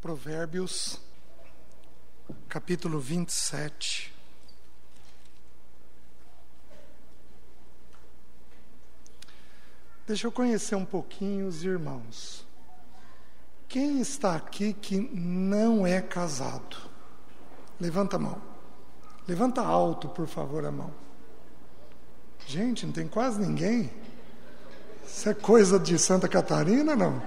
Provérbios, capítulo 27. Deixa eu conhecer um pouquinho os irmãos. Quem está aqui que não é casado? Levanta a mão. Levanta alto, por favor, a mão. Gente, não tem quase ninguém. Isso é coisa de Santa Catarina, não?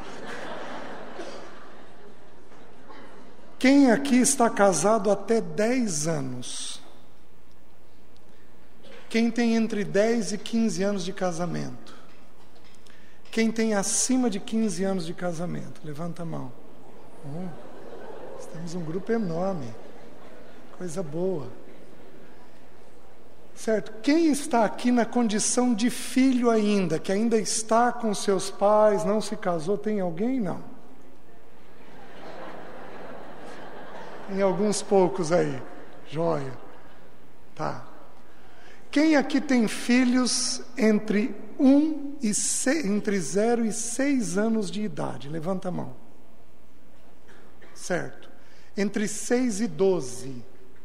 Quem aqui está casado até 10 anos? Quem tem entre 10 e 15 anos de casamento? Quem tem acima de 15 anos de casamento? Levanta a mão. Temos um grupo enorme. Coisa boa. Certo? Quem está aqui na condição de filho ainda, que ainda está com seus pais, não se casou, tem alguém? Não. Tem alguns poucos aí. Joia. Tá. Quem aqui tem filhos entre 0 e 6 anos de idade? Levanta a mão. Certo. Entre 6 e 12.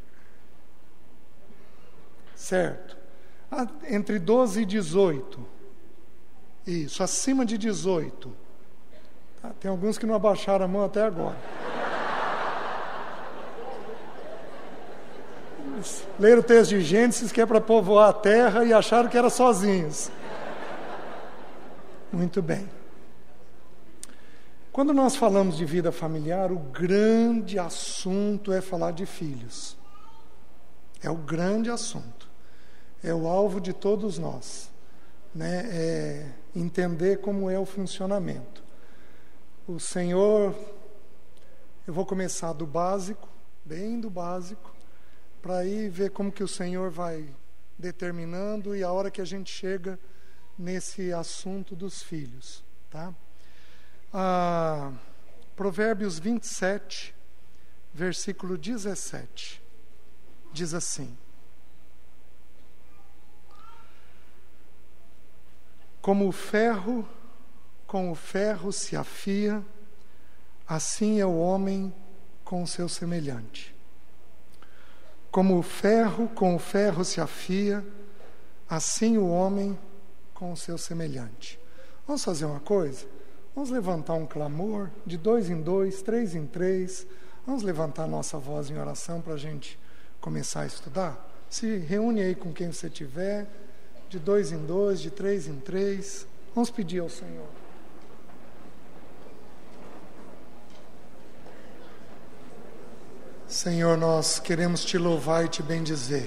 Certo. Entre 12 e 18. Isso, acima de 18. Tá? Tem alguns que não abaixaram a mão até agora. Leram o texto de Gênesis, que é para povoar a terra, e acharam que era sozinhos. Muito bem. Quando nós falamos de vida familiar, o grande assunto é falar de filhos. É o grande assunto. É o alvo de todos nós, né? É entender como é o funcionamento. O Senhor, eu vou começar do básico, bem do básico, para aí ver como que o Senhor vai determinando e a hora que a gente chega nesse assunto dos filhos, tá? Provérbios 27, versículo 17, diz assim: Como o ferro com o ferro se afia, assim é o homem com o seu semelhante. Como o ferro com o ferro se afia, assim o homem com o seu semelhante. Vamos fazer uma coisa? Vamos levantar um clamor de 2 em 2, 3 em 3. Vamos levantar nossa voz em oração para a gente começar a estudar? Se reúne aí com quem você tiver, de 2 em 2, de 3 em 3. Vamos pedir ao Senhor. Senhor, nós queremos Te louvar e Te bendizer,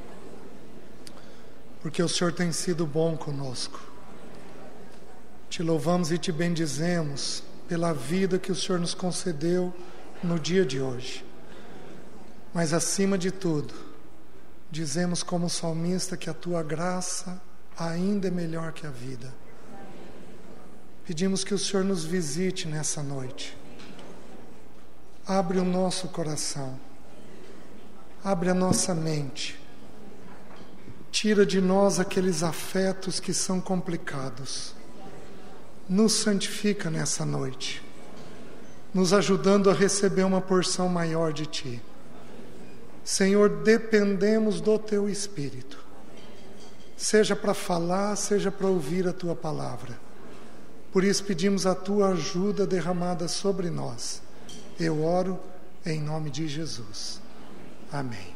porque o Senhor tem sido bom conosco. Te louvamos e Te bendizemos pela vida que o Senhor nos concedeu no dia de hoje. Mas acima de tudo, dizemos como salmista que a Tua graça ainda é melhor que a vida. Pedimos que o Senhor nos visite nessa noite. Abre o nosso coração, abre a nossa mente, tira de nós aqueles afetos que são complicados, nos santifica nessa noite, nos ajudando a receber uma porção maior de Ti. Senhor, dependemos do Teu Espírito, seja para falar, seja para ouvir a Tua palavra. Por isso pedimos a Tua ajuda derramada sobre nós. Eu oro em nome de Jesus. Amém.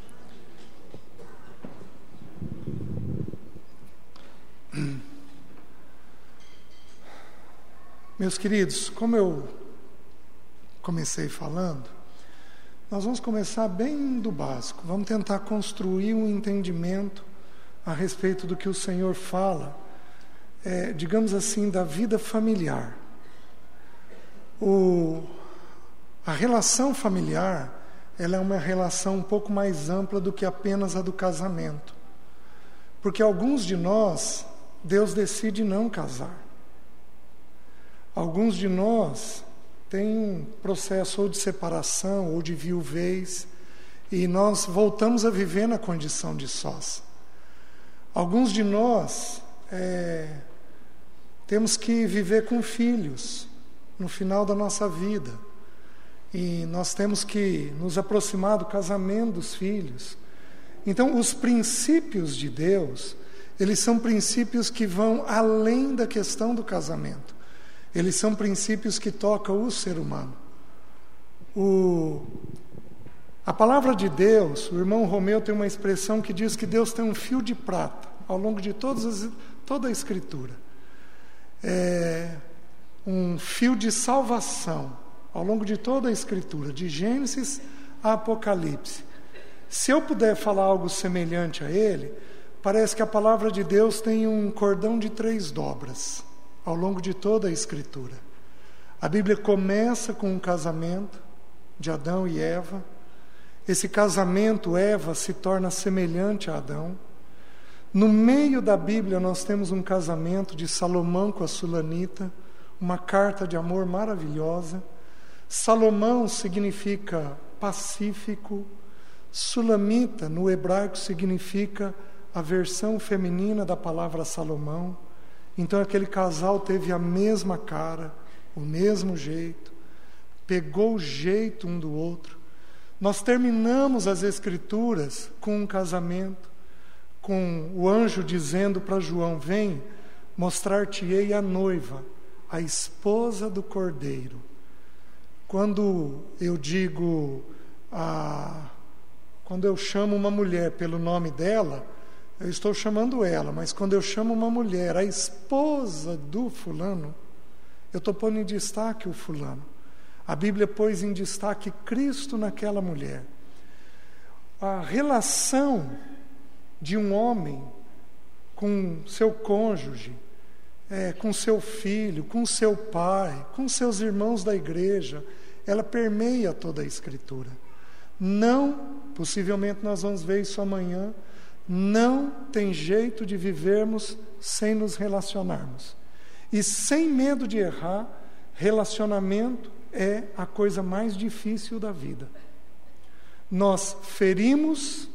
Meus queridos, como eu comecei falando, nós vamos começar bem do básico. Vamos tentar construir um entendimento a respeito do que o Senhor fala, digamos assim, da vida familiar. A relação familiar, ela é uma relação um pouco mais ampla do que apenas a do casamento. Porque alguns de nós, Deus decide não casar. Alguns de nós têm um processo ou de separação ou de viuvez, e nós voltamos a viver na condição de sós. Alguns de nós temos que viver com filhos no final da nossa vida. e nós temos que nos aproximar do casamento dos filhos. Então, os princípios de Deus, eles são princípios que vão além da questão do casamento. Eles são princípios que tocam o ser humano. A palavra de Deus, o irmão Romeu tem uma expressão que diz que Deus tem um fio de prata ao longo de toda a Escritura. Um fio de salvação ao longo de toda a Escritura, de Gênesis a Apocalipse. Se eu puder falar algo semelhante a ele, parece que a palavra de Deus tem um cordão de 3 dobras ao longo de toda a Escritura. A Bíblia começa com um casamento de Adão e Eva. Esse casamento, Eva se torna semelhante a Adão. No meio da Bíblia nós temos um casamento de Salomão com a Sulamita, uma carta de amor maravilhosa. Salomão significa pacífico, Sulamita no hebraico significa a versão feminina da palavra Salomão. Então aquele casal teve a mesma cara, o mesmo jeito, pegou o jeito um do outro. Nós terminamos as Escrituras com um casamento, com o anjo dizendo para João: vem, mostrar-te-ei a noiva, a esposa do Cordeiro. Quando eu digo, quando eu chamo uma mulher pelo nome dela, eu estou chamando ela, mas quando eu chamo uma mulher, a esposa do fulano, eu estou pondo em destaque o fulano. A Bíblia pôs em destaque Cristo naquela mulher. A relação de um homem com seu cônjuge, com seu filho, com seu pai, com seus irmãos da igreja, ela permeia toda a Escritura. Não, possivelmente nós vamos ver isso amanhã, não tem jeito de vivermos sem nos relacionarmos. E sem medo de errar, relacionamento é a coisa mais difícil da vida. Nós ferimos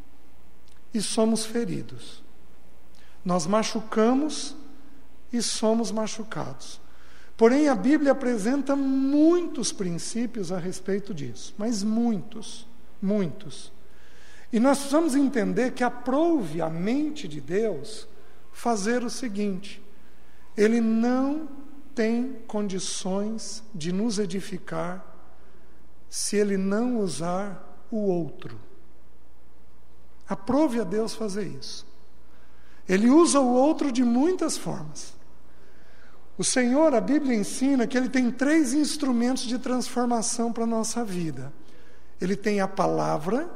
e somos feridos. Nós machucamos e somos machucados. Porém, a Bíblia apresenta muitos princípios a respeito disso, mas muitos, muitos. E nós precisamos entender que aprouve a mente de Deus fazer o seguinte: Ele não tem condições de nos edificar se Ele não usar o outro. Aprove a Deus fazer isso. Ele usa o outro de muitas formas. O Senhor, a Bíblia ensina que Ele tem 3 instrumentos de transformação para a nossa vida. Ele tem a palavra,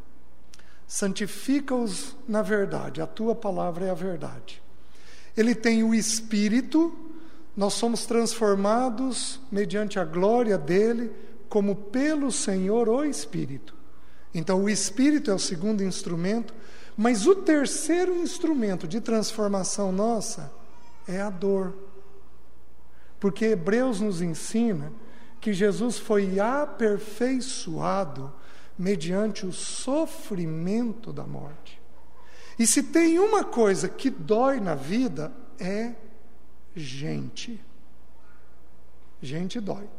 santifica-os na verdade, a tua palavra é a verdade. Ele tem o Espírito, nós somos transformados mediante a glória dEle, como pelo Senhor o Espírito. Então o Espírito é o segundo instrumento, mas o terceiro instrumento de transformação nossa é a dor. Porque Hebreus nos ensina que Jesus foi aperfeiçoado mediante o sofrimento da morte. E se tem uma coisa que dói na vida, é gente. Gente dói.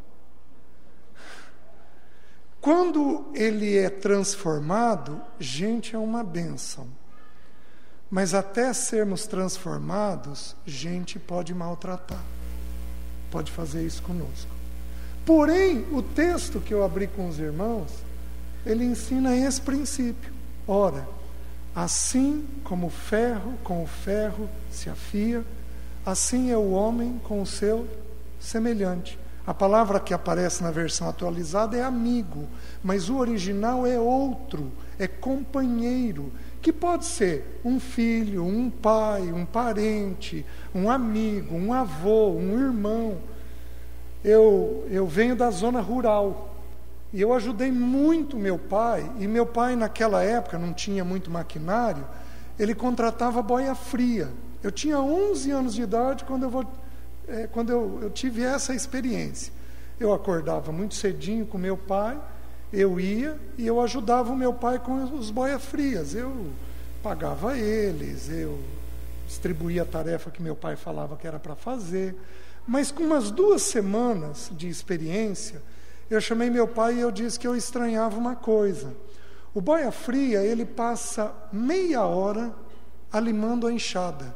Quando ele é transformado, gente é uma bênção. Mas até sermos transformados, gente pode maltratar. Pode fazer isso conosco. Porém, o texto que eu abri com os irmãos, ele ensina esse princípio. Ora, assim como o ferro com o ferro se afia, assim é o homem com o seu semelhante. A palavra que aparece na versão atualizada é amigo, mas o original é outro, é companheiro, que pode ser um filho, um pai, um parente, um amigo, um avô, um irmão. Eu venho da zona rural e eu ajudei muito meu pai, e meu pai naquela época não tinha muito maquinário, ele contratava boia fria. Eu tinha 11 anos de idade quando eu tive essa experiência. Eu acordava muito cedinho com meu pai, eu ia e eu ajudava o meu pai com os boias frias. Eu pagava eles, eu distribuía a tarefa que meu pai falava que era para fazer. Mas com umas 2 semanas de experiência, eu chamei meu pai e eu disse que eu estranhava uma coisa. O boia fria, ele passa meia hora alimando a enxada.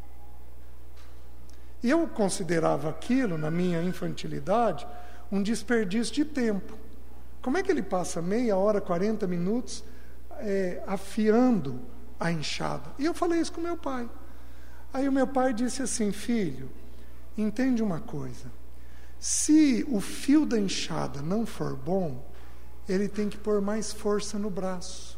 E eu considerava aquilo, na minha infantilidade, um desperdício de tempo. Como é que ele passa meia hora, 40 minutos afiando a enxada? E eu falei isso com meu pai. Aí o meu pai disse assim: filho, entende uma coisa, se o fio da enxada não for bom, ele tem que pôr mais força no braço.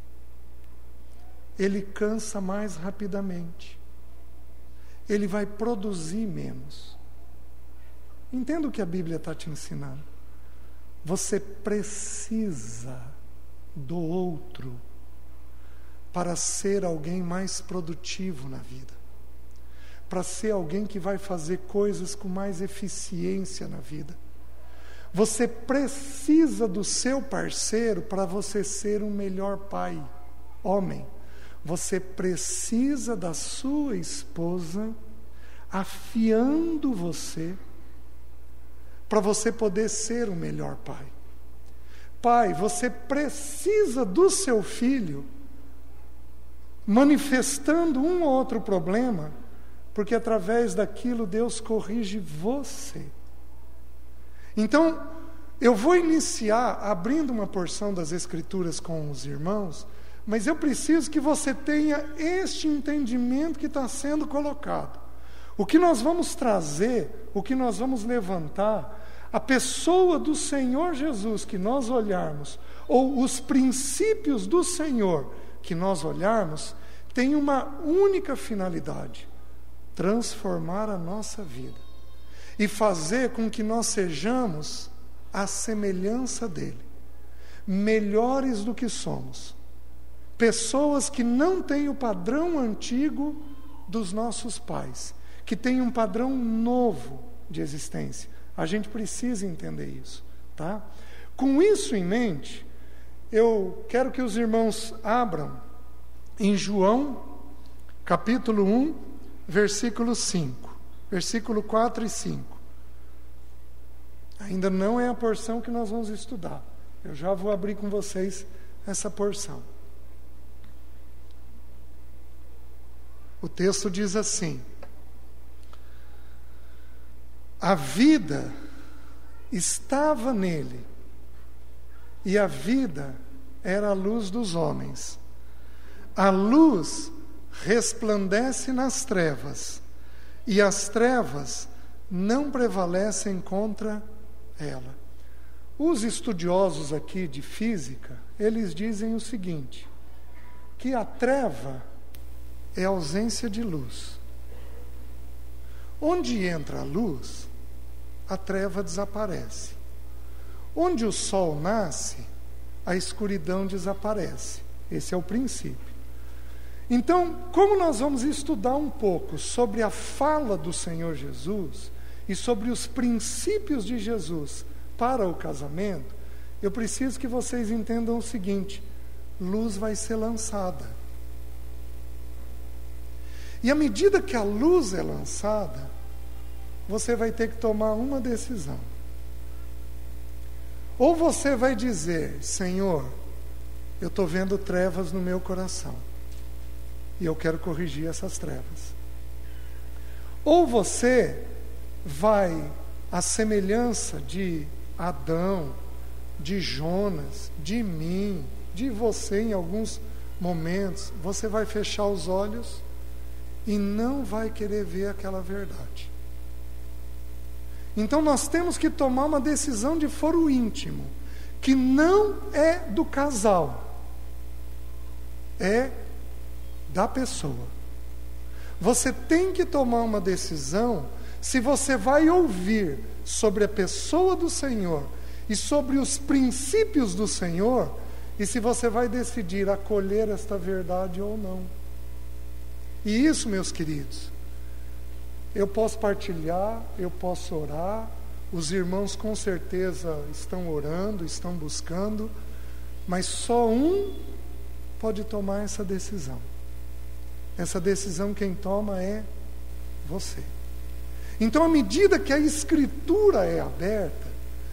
Ele cansa mais rapidamente. Ele vai produzir menos. Entenda o que a Bíblia está te ensinando. Você precisa do outro para ser alguém mais produtivo na vida, para ser alguém que vai fazer coisas com mais eficiência na vida. Você precisa do seu parceiro para você ser um melhor pai. Homem, você precisa da sua esposa afiando você para você poder ser o melhor pai. Pai, você precisa do seu filho manifestando um ou outro problema, porque através daquilo Deus corrige você. Então, eu vou iniciar abrindo uma porção das Escrituras com os irmãos, mas eu preciso que você tenha este entendimento que está sendo colocado. O que nós vamos trazer, o que nós vamos levantar, a pessoa do Senhor Jesus que nós olharmos, ou os princípios do Senhor que nós olharmos, tem uma única finalidade: transformar a nossa vida e fazer com que nós sejamos a semelhança dele, melhores do que somos, pessoas que não têm o padrão antigo dos nossos pais, que têm um padrão novo de existência. A gente precisa entender isso, tá? Com isso em mente, eu quero que os irmãos abram em João, capítulo 1, versículo 5, versículo 4 e 5. Ainda não é a porção que nós vamos estudar. Eu já vou abrir com vocês essa porção. O texto diz assim: a vida estava nele, e a vida era a luz dos homens. A luz resplandece nas trevas, e as trevas não prevalecem contra ela. Os estudiosos aqui de física, eles dizem o seguinte, que a treva é a ausência de luz. Onde entra a luz, a treva desaparece. Onde o sol nasce, a escuridão desaparece. Esse é o princípio. Então, como nós vamos estudar um pouco sobre a fala do Senhor Jesus e sobre os princípios de Jesus para o casamento, eu preciso que vocês entendam o seguinte: luz vai ser lançada. E à medida que a luz é lançada, você vai ter que tomar uma decisão. Ou você vai dizer: Senhor, eu estou vendo trevas no meu coração, e eu quero corrigir essas trevas. Ou você vai, à semelhança de Adão, de Jonas, de mim, de você em alguns momentos, você vai fechar os olhos e não vai querer ver aquela verdade. Então nós temos que tomar uma decisão de foro íntimo, que não é do casal, é da pessoa. Você tem que tomar uma decisão se você vai ouvir sobre a pessoa do Senhor e sobre os princípios do Senhor, e se você vai decidir acolher esta verdade ou não. E isso, meus queridos, eu posso partilhar, eu posso orar, os irmãos com certeza estão orando, estão buscando, mas só um pode tomar essa decisão. Essa decisão quem toma é você. Então, à medida que a Escritura é aberta,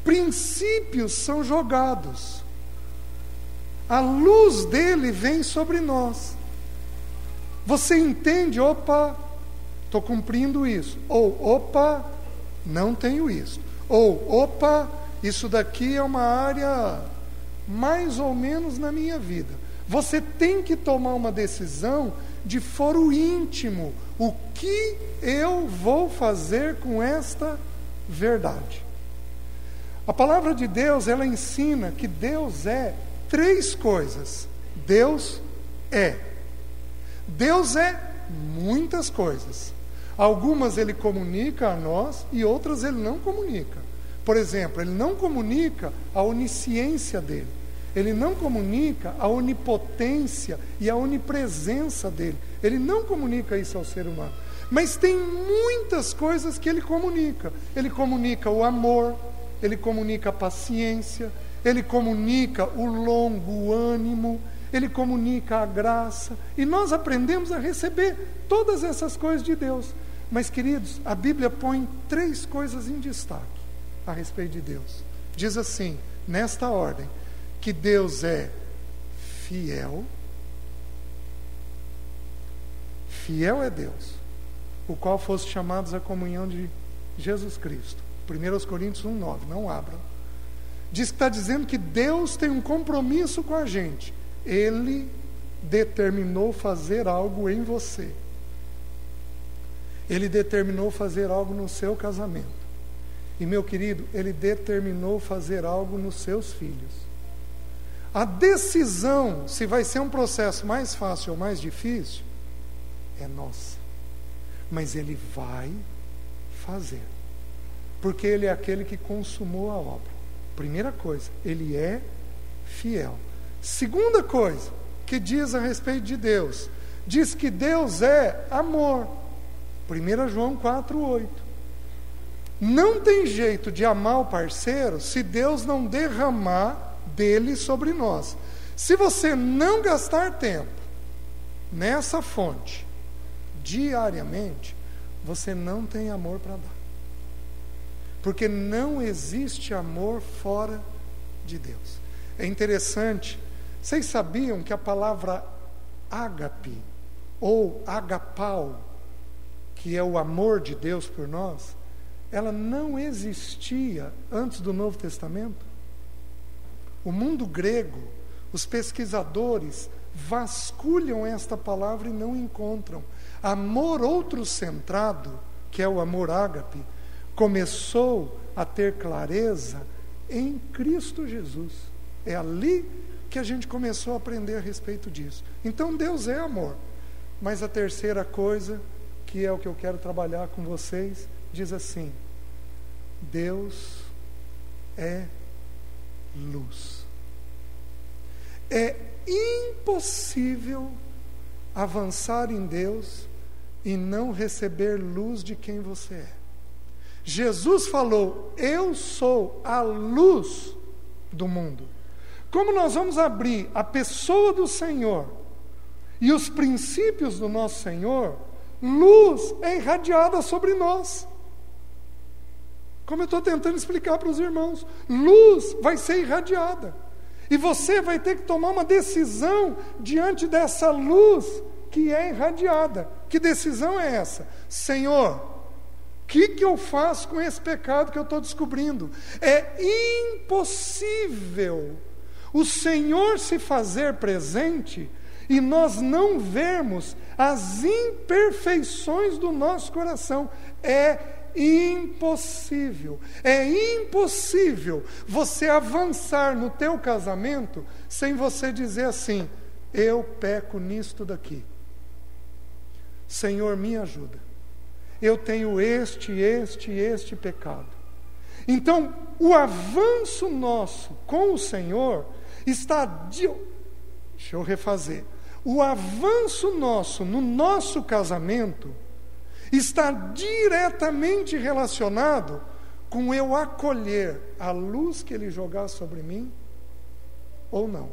princípios são jogados. A luz dele vem sobre nós. Você entende, opa, estou cumprindo isso. Ou, opa, não tenho isso. Ou, opa, isso daqui é uma área mais ou menos na minha vida. Você tem que tomar uma decisão de foro íntimo. O que eu vou fazer com esta verdade? A palavra de Deus, ela ensina que Deus é 3 coisas. Deus é. Deus é muitas coisas. Algumas Ele comunica a nós e outras Ele não comunica. Por exemplo, Ele não comunica a onisciência dEle. Ele não comunica a onipotência e a onipresença dEle. Ele não comunica isso ao ser humano. Mas tem muitas coisas que Ele comunica. Ele comunica o amor, Ele comunica a paciência, Ele comunica o longo ânimo, Ele comunica a graça. E nós aprendemos a receber todas essas coisas de Deus. Mas, queridos, a Bíblia põe 3 coisas em destaque a respeito de Deus. Diz assim, nesta ordem, que Deus é fiel. Fiel é Deus, o qual fosse chamados à comunhão de Jesus Cristo. 1 Coríntios 1,9, não abram. Diz que está dizendo que Deus tem um compromisso com a gente. Ele determinou fazer algo em você. Ele determinou fazer algo no seu casamento. E, meu querido, Ele determinou fazer algo nos seus filhos. A decisão, se vai ser um processo mais fácil ou mais difícil, é nossa. Mas Ele vai fazer. Porque Ele é aquele que consumou a obra. Primeira coisa, Ele é fiel. Segunda coisa que diz a respeito de Deus, diz que Deus é amor. 1 João 4,8. Não tem jeito de amar o parceiro se Deus não derramar dele sobre nós. Se você não gastar tempo nessa fonte diariamente, você não tem amor para dar. Porque não existe amor fora de Deus. É interessante, vocês sabiam que a palavra ágape, ou agapau, que é o amor de Deus por nós, ela não existia antes do Novo Testamento? O mundo grego, os pesquisadores vasculham esta palavra e não encontram. Amor outro-centrado, que é o amor ágape, começou a ter clareza em Cristo Jesus. É ali que a gente começou a aprender a respeito disso. Então Deus é amor. Mas a terceira coisa, que é o que eu quero trabalhar com vocês, diz assim: Deus é luz. É impossível avançar em Deus e não receber luz de quem você é. Jesus falou: eu sou a luz do mundo. Como nós vamos abrir a pessoa do Senhor e os princípios do nosso Senhor, luz é irradiada sobre nós. Como eu estou tentando explicar para os irmãos, luz vai ser irradiada. E você vai ter que tomar uma decisão diante dessa luz que é irradiada. Que decisão é essa? Senhor, o que eu faço com esse pecado que eu estou descobrindo? É impossível o Senhor se fazer presente e nós não vermos as imperfeições do nosso coração. É impossível você avançar no teu casamento sem você dizer assim: eu peco nisto daqui, Senhor, me ajuda, eu tenho este pecado. Então o avanço nosso com o Senhor está deixa eu refazer, o avanço nosso no nosso casamento está diretamente relacionado com eu acolher a luz que Ele jogar sobre mim ou não.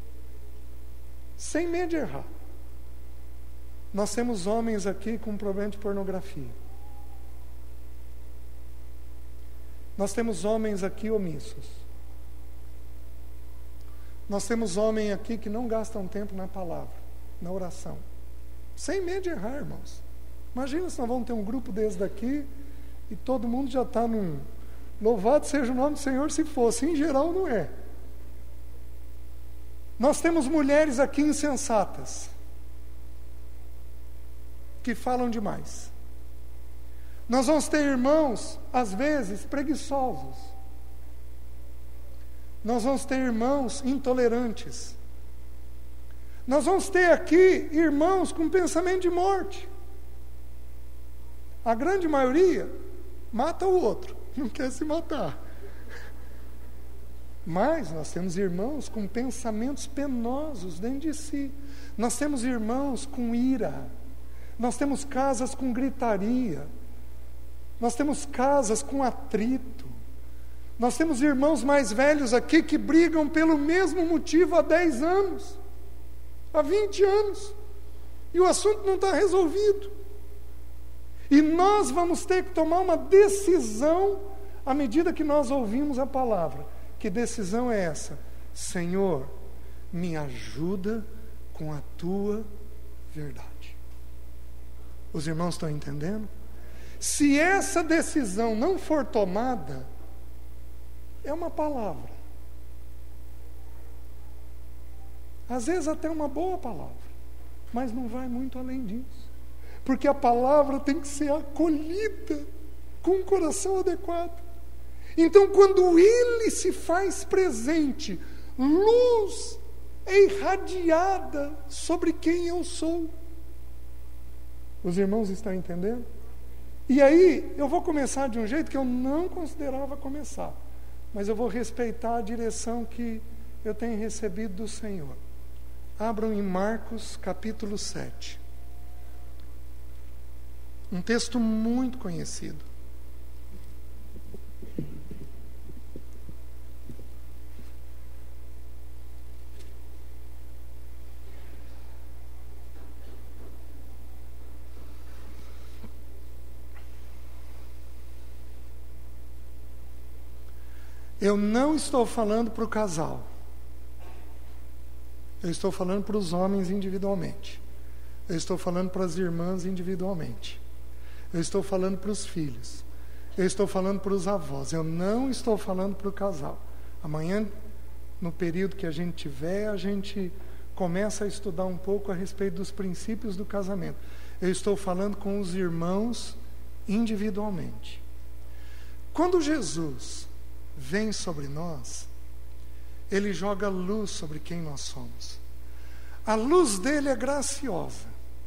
Sem medo de errar. Nós temos homens aqui com problema de pornografia. Nós temos homens aqui omissos. Nós temos homens aqui que não gastam tempo na palavra, na oração. Sem medo de errar, irmãos. Imagina se nós vamos ter um grupo desse daqui e todo mundo já está num... Louvado seja o nome do Senhor se fosse. Em geral não é. Nós temos mulheres aqui insensatas, que falam demais. Nós vamos ter irmãos, às vezes, preguiçosos. Nós vamos ter irmãos intolerantes. Nós vamos ter aqui irmãos com pensamento de morte. A grande maioria mata o outro, não quer se matar. Mas nós temos irmãos com pensamentos penosos dentro de si. Nós temos irmãos com ira. Nós temos casas com gritaria. Nós temos casas com atrito. Nós temos irmãos mais velhos aqui que brigam pelo mesmo motivo há 10 anos, há 20 anos, e o assunto não está resolvido. E nós vamos ter que tomar uma decisão à medida que nós ouvimos a palavra. Que decisão é essa? Senhor, me ajuda com a tua verdade. Os irmãos estão entendendo? Se essa decisão não for tomada, é uma palavra. Às vezes até uma boa palavra, mas não vai muito além disso. Porque a palavra tem que ser acolhida com um coração adequado. Então, quando Ele se faz presente, luz é irradiada sobre quem eu sou. Os irmãos estão entendendo? E aí, eu vou começar de um jeito que eu não considerava começar, mas eu vou respeitar a direção que eu tenho recebido do Senhor. Abram em Marcos capítulo 7. Um texto muito conhecido. Eu não estou falando para o casal. Eu estou falando para os homens individualmente. Eu estou falando para as irmãs individualmente. Eu estou falando para os filhos. Eu estou falando para os avós. Eu não estou falando para o casal. Amanhã, no período que a gente tiver, a gente começa a estudar um pouco a respeito dos princípios do casamento. Eu estou falando com os irmãos individualmente. Quando Jesus vem sobre nós, Ele joga luz sobre quem nós somos. A luz dele é graciosa.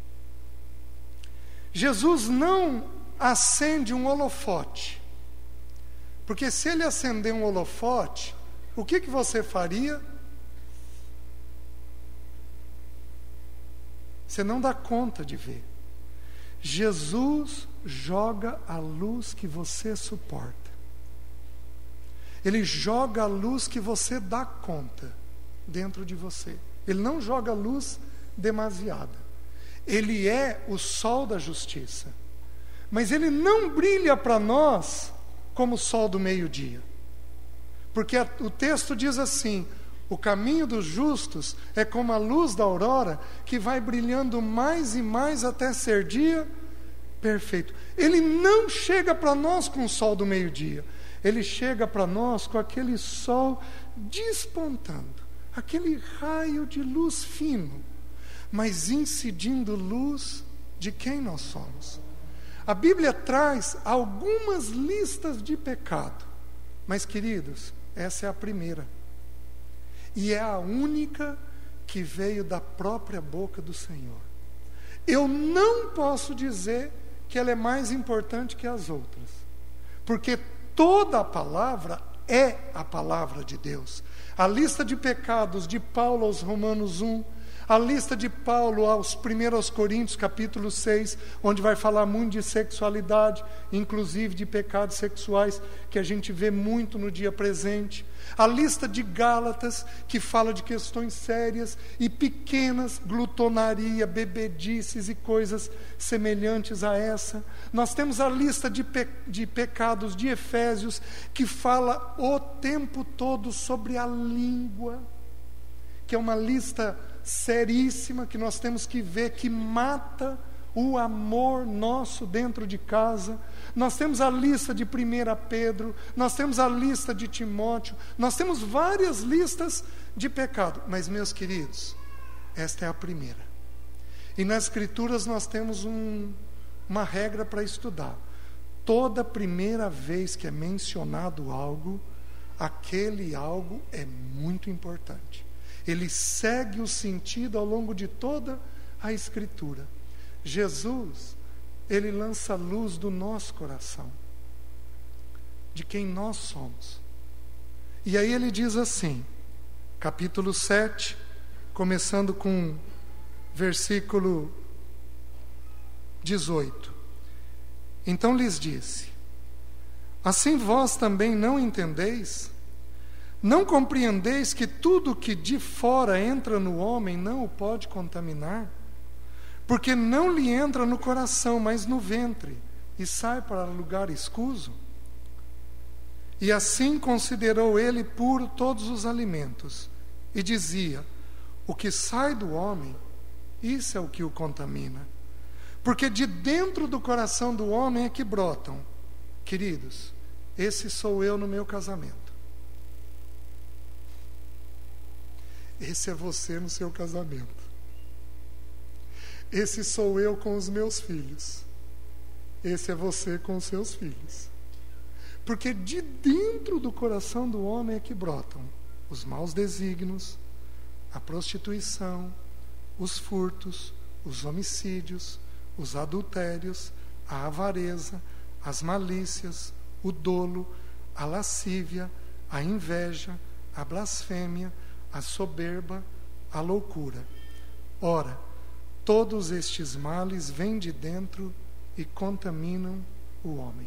Jesus não acende um holofote, porque se Ele acender um holofote, o que você faria? Você não dá conta de ver. Jesus joga a luz que você suporta. Ele joga a luz que você dá conta dentro de você. Ele não joga luz demasiada. Ele é o sol da justiça. Mas Ele não brilha para nós como o sol do meio-dia. Porque o texto diz assim: o caminho dos justos é como a luz da aurora, que vai brilhando mais e mais até ser dia perfeito. Ele não chega para nós com o sol do meio-dia. Ele chega para nós com aquele sol despontando, aquele raio de luz fino, mas incidindo luz de quem nós somos. A Bíblia traz algumas listas de pecado, mas, queridos, essa é a primeira. E é a única que veio da própria boca do Senhor. Eu não posso dizer que ela é mais importante que as outras, porque toda a palavra é a palavra de Deus. A lista de pecados de Paulo aos Romanos 1, A lista de Paulo aos 1 Coríntios, capítulo 6, onde vai falar muito de sexualidade, inclusive de pecados sexuais, que a gente vê muito no dia presente. A lista de Gálatas, que fala de questões sérias e pequenas, glutonaria, bebedices e coisas semelhantes a essa. Nós temos a lista de pecados de Efésios, que fala o tempo todo sobre a língua, que é uma lista seríssima, que nós temos que ver, que mata o amor nosso dentro de casa. Nós temos a lista de 1 Pedro, nós temos a lista de Timóteo, nós temos várias listas de pecado, mas, meus queridos, esta é a primeira. E nas Escrituras nós temos uma regra para estudar. Toda primeira vez que é mencionado algo, aquele algo é muito importante. Ele segue o sentido ao longo de toda a Escritura. Jesus, ele lança a luz do nosso coração, de quem nós somos. E aí ele diz assim, capítulo 7, começando com versículo 18. Então lhes disse: assim vós também não entendeis? Não compreendeis que tudo que de fora entra no homem não o pode contaminar? Porque não lhe entra no coração, mas no ventre, e sai para lugar escuso? E assim considerou ele puro todos os alimentos, e dizia: o que sai do homem, isso é o que o contamina. Porque de dentro do coração do homem é que brotam. Queridos, esse sou eu no meu casamento. Esse é você no seu casamento. Esse sou eu com os meus filhos. Esse é você com os seus filhos. Porque de dentro do coração do homem é que brotam os maus desígnios, a prostituição, os furtos, os homicídios, os adultérios, a avareza, as malícias, o dolo, a lascívia, a inveja, a blasfêmia, a soberba, a loucura. Ora, todos estes males vêm de dentro e contaminam o homem.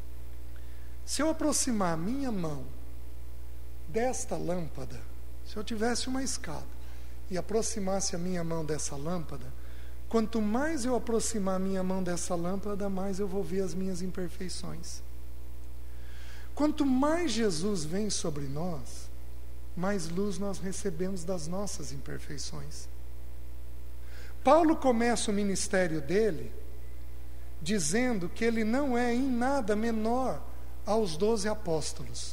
Se eu aproximar a minha mão desta lâmpada, se eu tivesse uma escada e aproximasse a minha mão dessa lâmpada, quanto mais eu aproximar a minha mão dessa lâmpada, mais eu vou ver as minhas imperfeições. Quanto mais Jesus vem sobre nós, mais luz nós recebemos das nossas imperfeições. Paulo começa o ministério dele dizendo que ele não é em nada menor aos 12 apóstolos.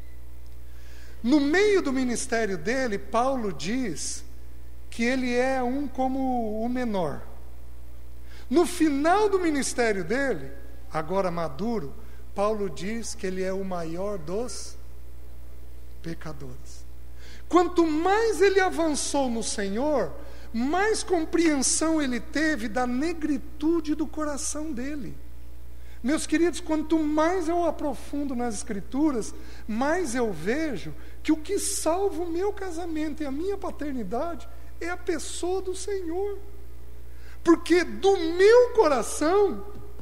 No meio do ministério dele, Paulo diz que ele é um como o menor. No final do ministério dele, agora maduro, Paulo diz que ele é o maior dos pecadores. Quanto mais ele avançou no Senhor, mais compreensão ele teve da negritude do coração dele. Meus queridos, quanto mais eu aprofundo nas Escrituras, mais eu vejo que o que salva o meu casamento e a minha paternidade é a pessoa do Senhor. Porque do meu coração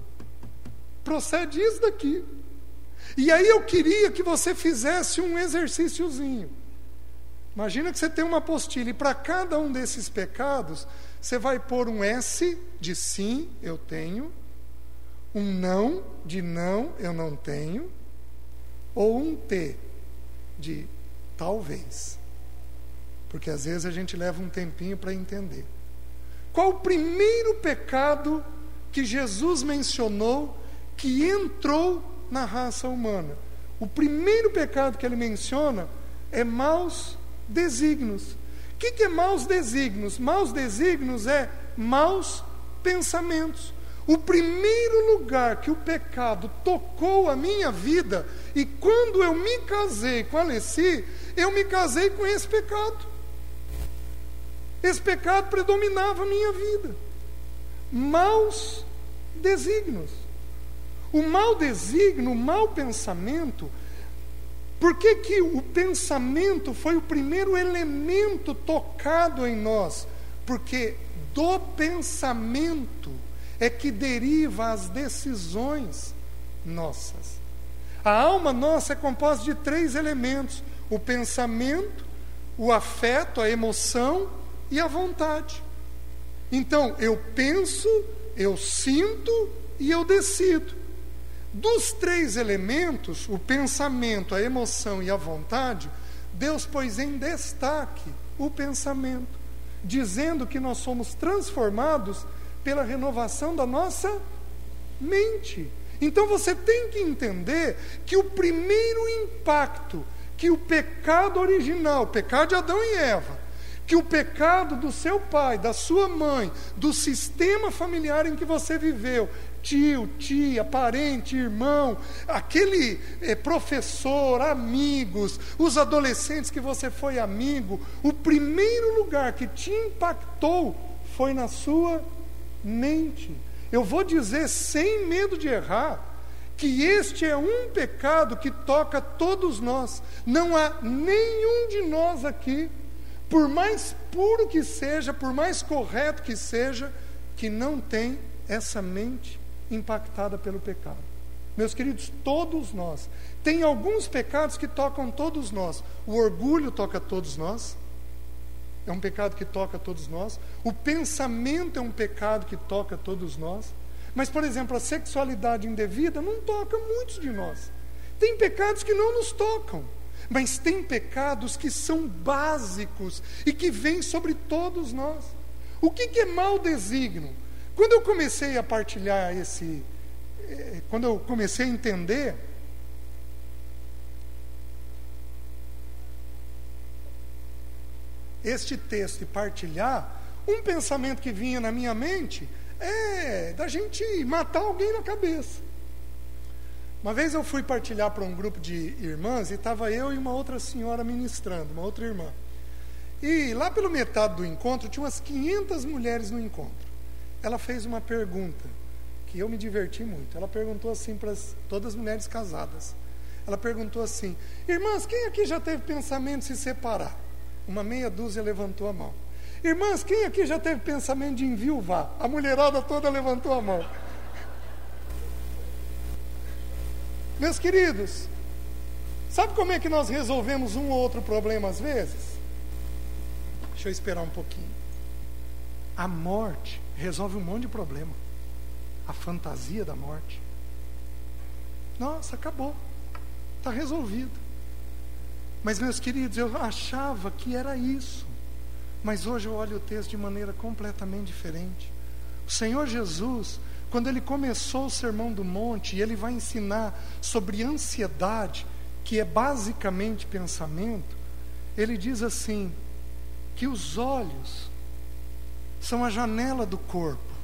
procede isso daqui. E aí eu queria que você fizesse um exercíciozinho. Imagina que você tem uma apostila e para cada um desses pecados você vai pôr um S de sim, eu tenho, um não de não, eu não tenho, ou um T de talvez. Porque às vezes a gente leva um tempinho para entender. Qual o primeiro pecado que Jesus mencionou que entrou na raça humana? O primeiro pecado que ele menciona é maus desígnios. O que é maus desígnios? Maus desígnios é maus pensamentos. O primeiro lugar que o pecado tocou a minha vida, e quando eu me casei com a Alessi, eu me casei com esse pecado. Esse pecado predominava a minha vida. Maus desígnios. O mau desígnio, o mau pensamento. Por que o pensamento foi o primeiro elemento tocado em nós? Porque do pensamento é que deriva as decisões nossas. A alma nossa é composta de 3 elementos: o pensamento, o afeto, a emoção e a vontade. Então, eu penso, eu sinto e eu decido. Dos 3 elementos, o pensamento, a emoção e a vontade, Deus pôs em destaque o pensamento, dizendo que nós somos transformados pela renovação da nossa mente. Então você tem que entender que o primeiro impacto que o pecado original, o pecado de Adão e Eva, que o pecado do seu pai, da sua mãe, do sistema familiar em que você viveu, tio, tia, parente, irmão, aquele professor, amigos, os adolescentes que você foi amigo, o primeiro lugar que te impactou foi na sua mente. Eu vou dizer sem medo de errar, que este é um pecado que toca todos nós. Não há nenhum de nós aqui, por mais puro que seja, por mais correto que seja, que não tem essa mente impactada pelo pecado. Meus queridos, todos nós. Tem alguns pecados que tocam todos nós. O orgulho toca todos nós. É um pecado que toca todos nós. O pensamento é um pecado que toca todos nós. Mas, por exemplo, a sexualidade indevida não toca muitos de nós. Tem pecados que não nos tocam, mas tem pecados que são básicos e que vêm sobre todos nós. O que é mau desígnio? Quando eu comecei a partilhar quando eu comecei a entender este texto e partilhar, um pensamento que vinha na minha mente é da gente matar alguém na cabeça. Uma vez eu fui partilhar para um grupo de irmãs e estava eu e uma outra senhora ministrando, uma outra irmã. E lá pela metade do encontro, tinha umas 500 mulheres no encontro. Ela fez uma pergunta que eu me diverti muito. Ela perguntou assim para todas as mulheres casadas. Ela perguntou assim: irmãs, quem aqui já teve pensamento de se separar? Uma meia dúzia levantou a mão. Irmãs, quem aqui já teve pensamento de enviuvar? A mulherada toda levantou a mão. Meus queridos, sabe como é que nós resolvemos um ou outro problema às vezes? Deixa eu esperar um pouquinho. A morte resolve um monte de problema. A fantasia da morte. Nossa, acabou. Está resolvido. Mas, meus queridos, eu achava que era isso. Mas hoje eu olho o texto de maneira completamente diferente. O Senhor Jesus, quando Ele começou o Sermão do Monte, e Ele vai ensinar sobre ansiedade, que é basicamente pensamento, Ele diz assim, que os olhos são a janela do corpo.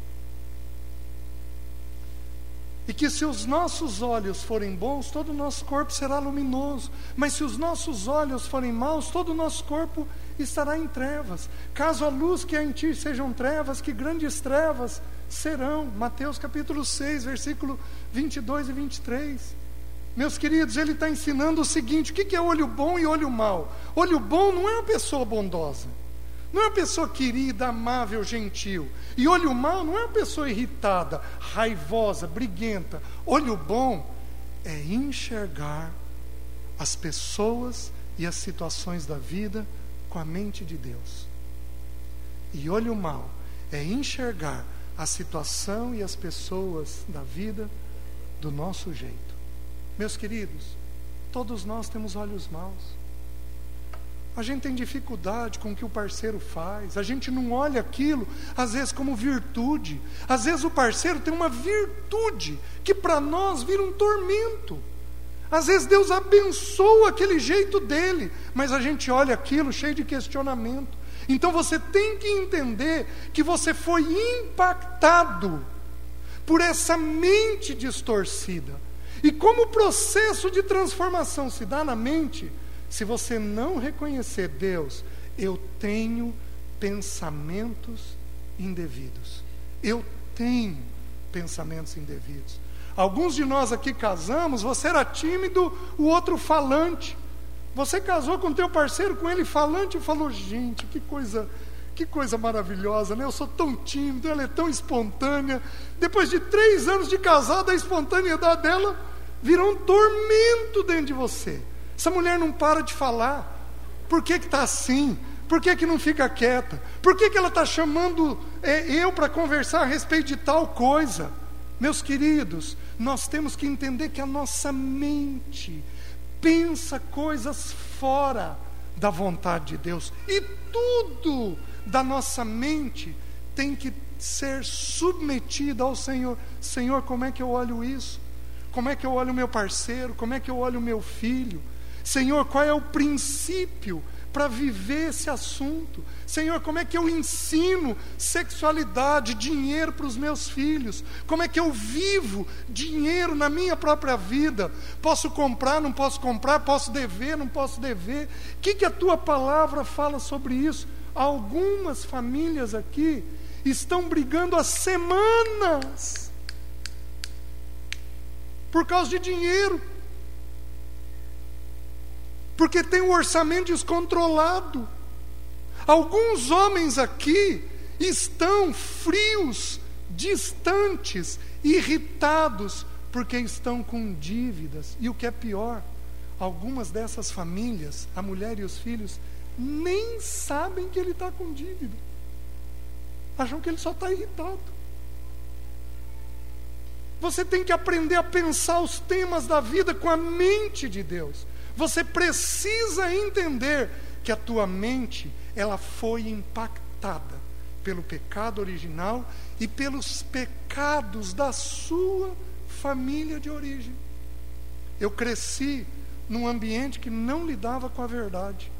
E que se os nossos olhos forem bons, todo o nosso corpo será luminoso. Mas se os nossos olhos forem maus, todo o nosso corpo estará em trevas. Caso a luz que há em ti sejam trevas, que grandes trevas serão. Mateus capítulo 6, versículo 22 e 23. Meus queridos, ele está ensinando o seguinte: o que é olho bom e olho mau? Olho bom não é uma pessoa bondosa, não é uma pessoa querida, amável, gentil. E olho mau não é uma pessoa irritada, raivosa, briguenta. Olho bom é enxergar as pessoas e as situações da vida com a mente de Deus. E olho mau é enxergar a situação e as pessoas da vida do nosso jeito. Meus queridos, todos nós temos olhos maus. A gente tem dificuldade com o que o parceiro faz. A gente não olha aquilo, às vezes, como virtude. Às vezes o parceiro tem uma virtude que para nós vira um tormento. Às vezes Deus abençoa aquele jeito dele, mas a gente olha aquilo cheio de questionamento. Então você tem que entender que você foi impactado por essa mente distorcida. E como o processo de transformação se dá na mente, se você não reconhecer Deus, eu tenho pensamentos indevidos. Eu tenho pensamentos indevidos. Alguns de nós aqui casamos, você era tímido, o outro falante. Você casou com teu parceiro, com ele falante, e falou: gente, que coisa Que coisa maravilhosa, né? Eu sou tão tímido, ela é tão espontânea. Depois de 3 anos de casada, a espontaneidade dela virou um tormento dentro de você. Essa mulher não para de falar. Por que está assim? Por que não fica quieta? Por que ela está chamando eu para conversar a respeito de tal coisa? Meus queridos, nós temos que entender que a nossa mente pensa coisas fora da vontade de Deus. E tudo da nossa mente tem que ser submetido ao Senhor. Senhor, como é que eu olho isso? Como é que eu olho o meu parceiro? Como é que eu olho o meu filho? Senhor, qual é o princípio para viver esse assunto? Senhor, como é que eu ensino sexualidade, dinheiro para os meus filhos? Como é que eu vivo dinheiro na minha própria vida? Posso comprar, não posso comprar? Posso dever, não posso dever? O que a tua palavra fala sobre isso? Algumas famílias aqui estão brigando há semanas por causa de dinheiro, porque tem um orçamento descontrolado. Alguns homens aqui estão frios, distantes, irritados, porque estão com dívidas. E o que é pior, algumas dessas famílias, a mulher e os filhos, nem sabem que ele está com dívida. Acham que ele só está irritado. Você tem que aprender a pensar os temas da vida com a mente de Deus. Você precisa entender que a tua mente, ela foi impactada pelo pecado original e pelos pecados da sua família de origem. Eu cresci num ambiente que não lidava com a verdade.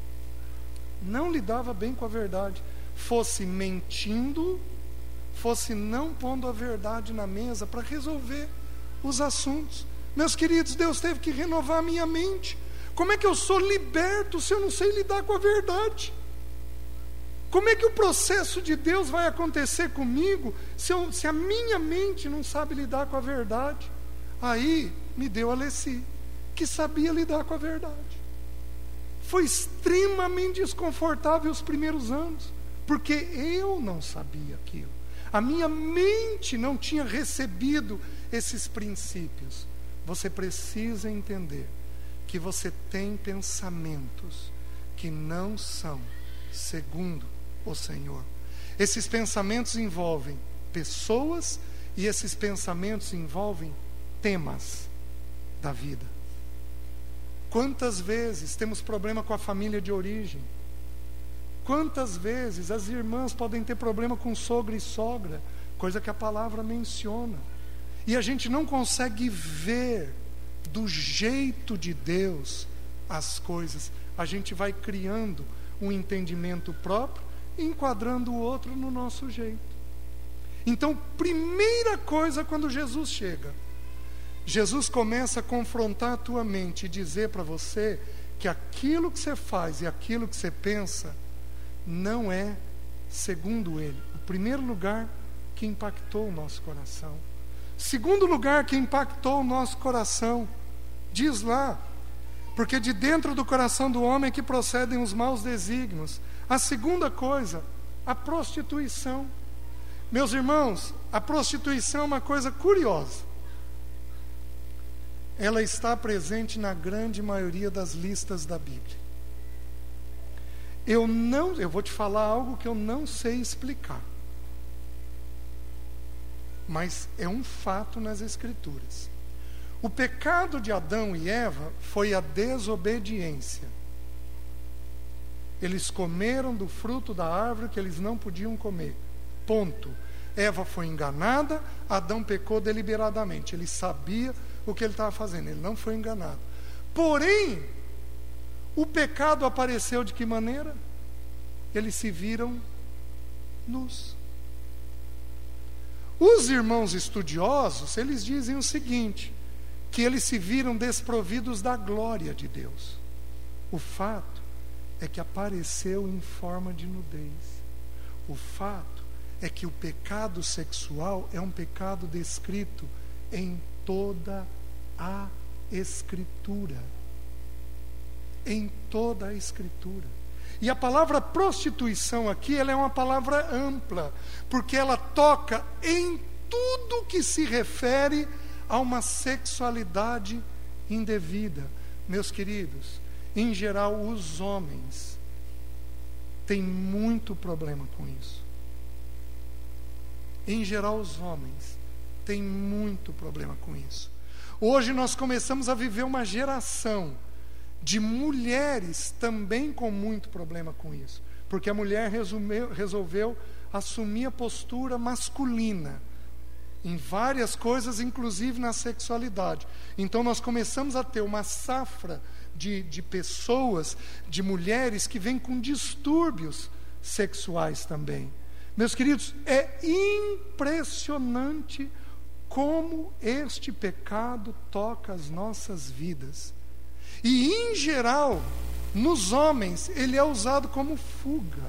Não lidava bem com a verdade. Fosse mentindo, fosse não pondo a verdade na mesa para resolver os assuntos. Meus queridos, Deus teve que renovar a minha mente. Como é que eu sou liberto se eu não sei lidar com a verdade? Como é que o processo de Deus vai acontecer comigo se a minha mente não sabe lidar com a verdade? Aí me deu a Alessi, que sabia lidar com a verdade. Foi extremamente desconfortável os primeiros anos, porque eu não sabia aquilo. A minha mente não tinha recebido esses princípios. Você precisa entender que você tem pensamentos que não são segundo o Senhor. Esses pensamentos envolvem pessoas e esses pensamentos envolvem temas da vida. Quantas vezes temos problema com a família de origem? Quantas vezes as irmãs podem ter problema com sogro e sogra, coisa que a palavra menciona, e a gente não consegue ver do jeito de Deus as coisas. A gente vai criando um entendimento próprio e enquadrando o outro no nosso jeito. Então, primeira coisa, quando Jesus chega, Jesus começa a confrontar a tua mente e dizer para você que aquilo que você faz e aquilo que você pensa não é segundo Ele. O primeiro lugar que impactou o nosso coração. Segundo lugar que impactou o nosso coração, diz lá, porque de dentro do coração do homem é que procedem os maus desígnios. A segunda coisa, a prostituição. Meus irmãos, a prostituição é uma coisa curiosa. Ela está presente na grande maioria das listas da Bíblia. Eu vou te falar algo que eu não sei explicar, mas é um fato nas Escrituras. O pecado de Adão e Eva foi a desobediência. Eles comeram do fruto da árvore que eles não podiam comer. Ponto. Eva foi enganada, Adão pecou deliberadamente. Ele sabia o que ele estava fazendo, ele não foi enganado. Porém, o pecado apareceu de que maneira? Eles se viram nus. Os irmãos estudiosos, eles dizem o seguinte, que eles se viram desprovidos da glória de Deus. O fato é que apareceu em forma de nudez. O fato é que o pecado sexual é um pecado descrito em toda a Escritura. Em toda a Escritura. E a palavra prostituição aqui, ela é uma palavra ampla, porque ela toca em tudo que se refere a uma sexualidade indevida. Meus queridos, em geral, os homens têm muito problema com isso. Em geral, os homens têm muito problema com isso. Hoje nós começamos a viver uma geração de mulheres também com muito problema com isso, porque a mulher resolveu assumir a postura masculina em várias coisas, inclusive na sexualidade. Então nós começamos a ter uma safra de pessoas, de mulheres que vêm com distúrbios sexuais também. Meus queridos, é impressionante como este pecado toca as nossas vidas. E, em geral, nos homens, ele é usado como fuga.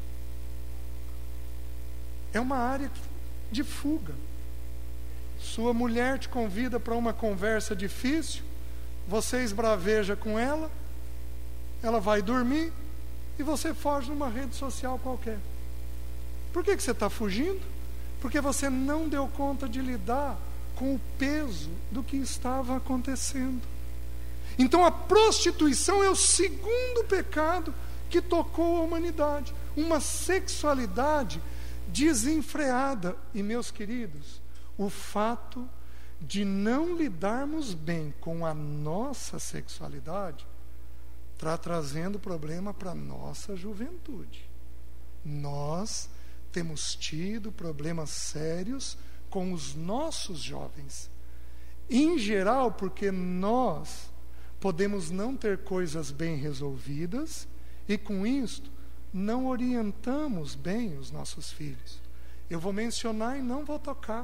É uma área de fuga. Sua mulher te convida para uma conversa difícil, você esbraveja com ela, ela vai dormir e você foge numa rede social qualquer. Por que você está fugindo? Porque você não deu conta de lidar com o peso do que estava acontecendo. Então a prostituição é o segundo pecado que tocou a humanidade. Uma sexualidade desenfreada. E, meus queridos, o fato de não lidarmos bem com a nossa sexualidade está trazendo problema para a nossa juventude. Nós temos tido problemas sérios com os nossos jovens. Em geral, porque nós podemos não ter coisas bem resolvidas e, com isto, não orientamos bem os nossos filhos. Eu vou mencionar e não vou tocar.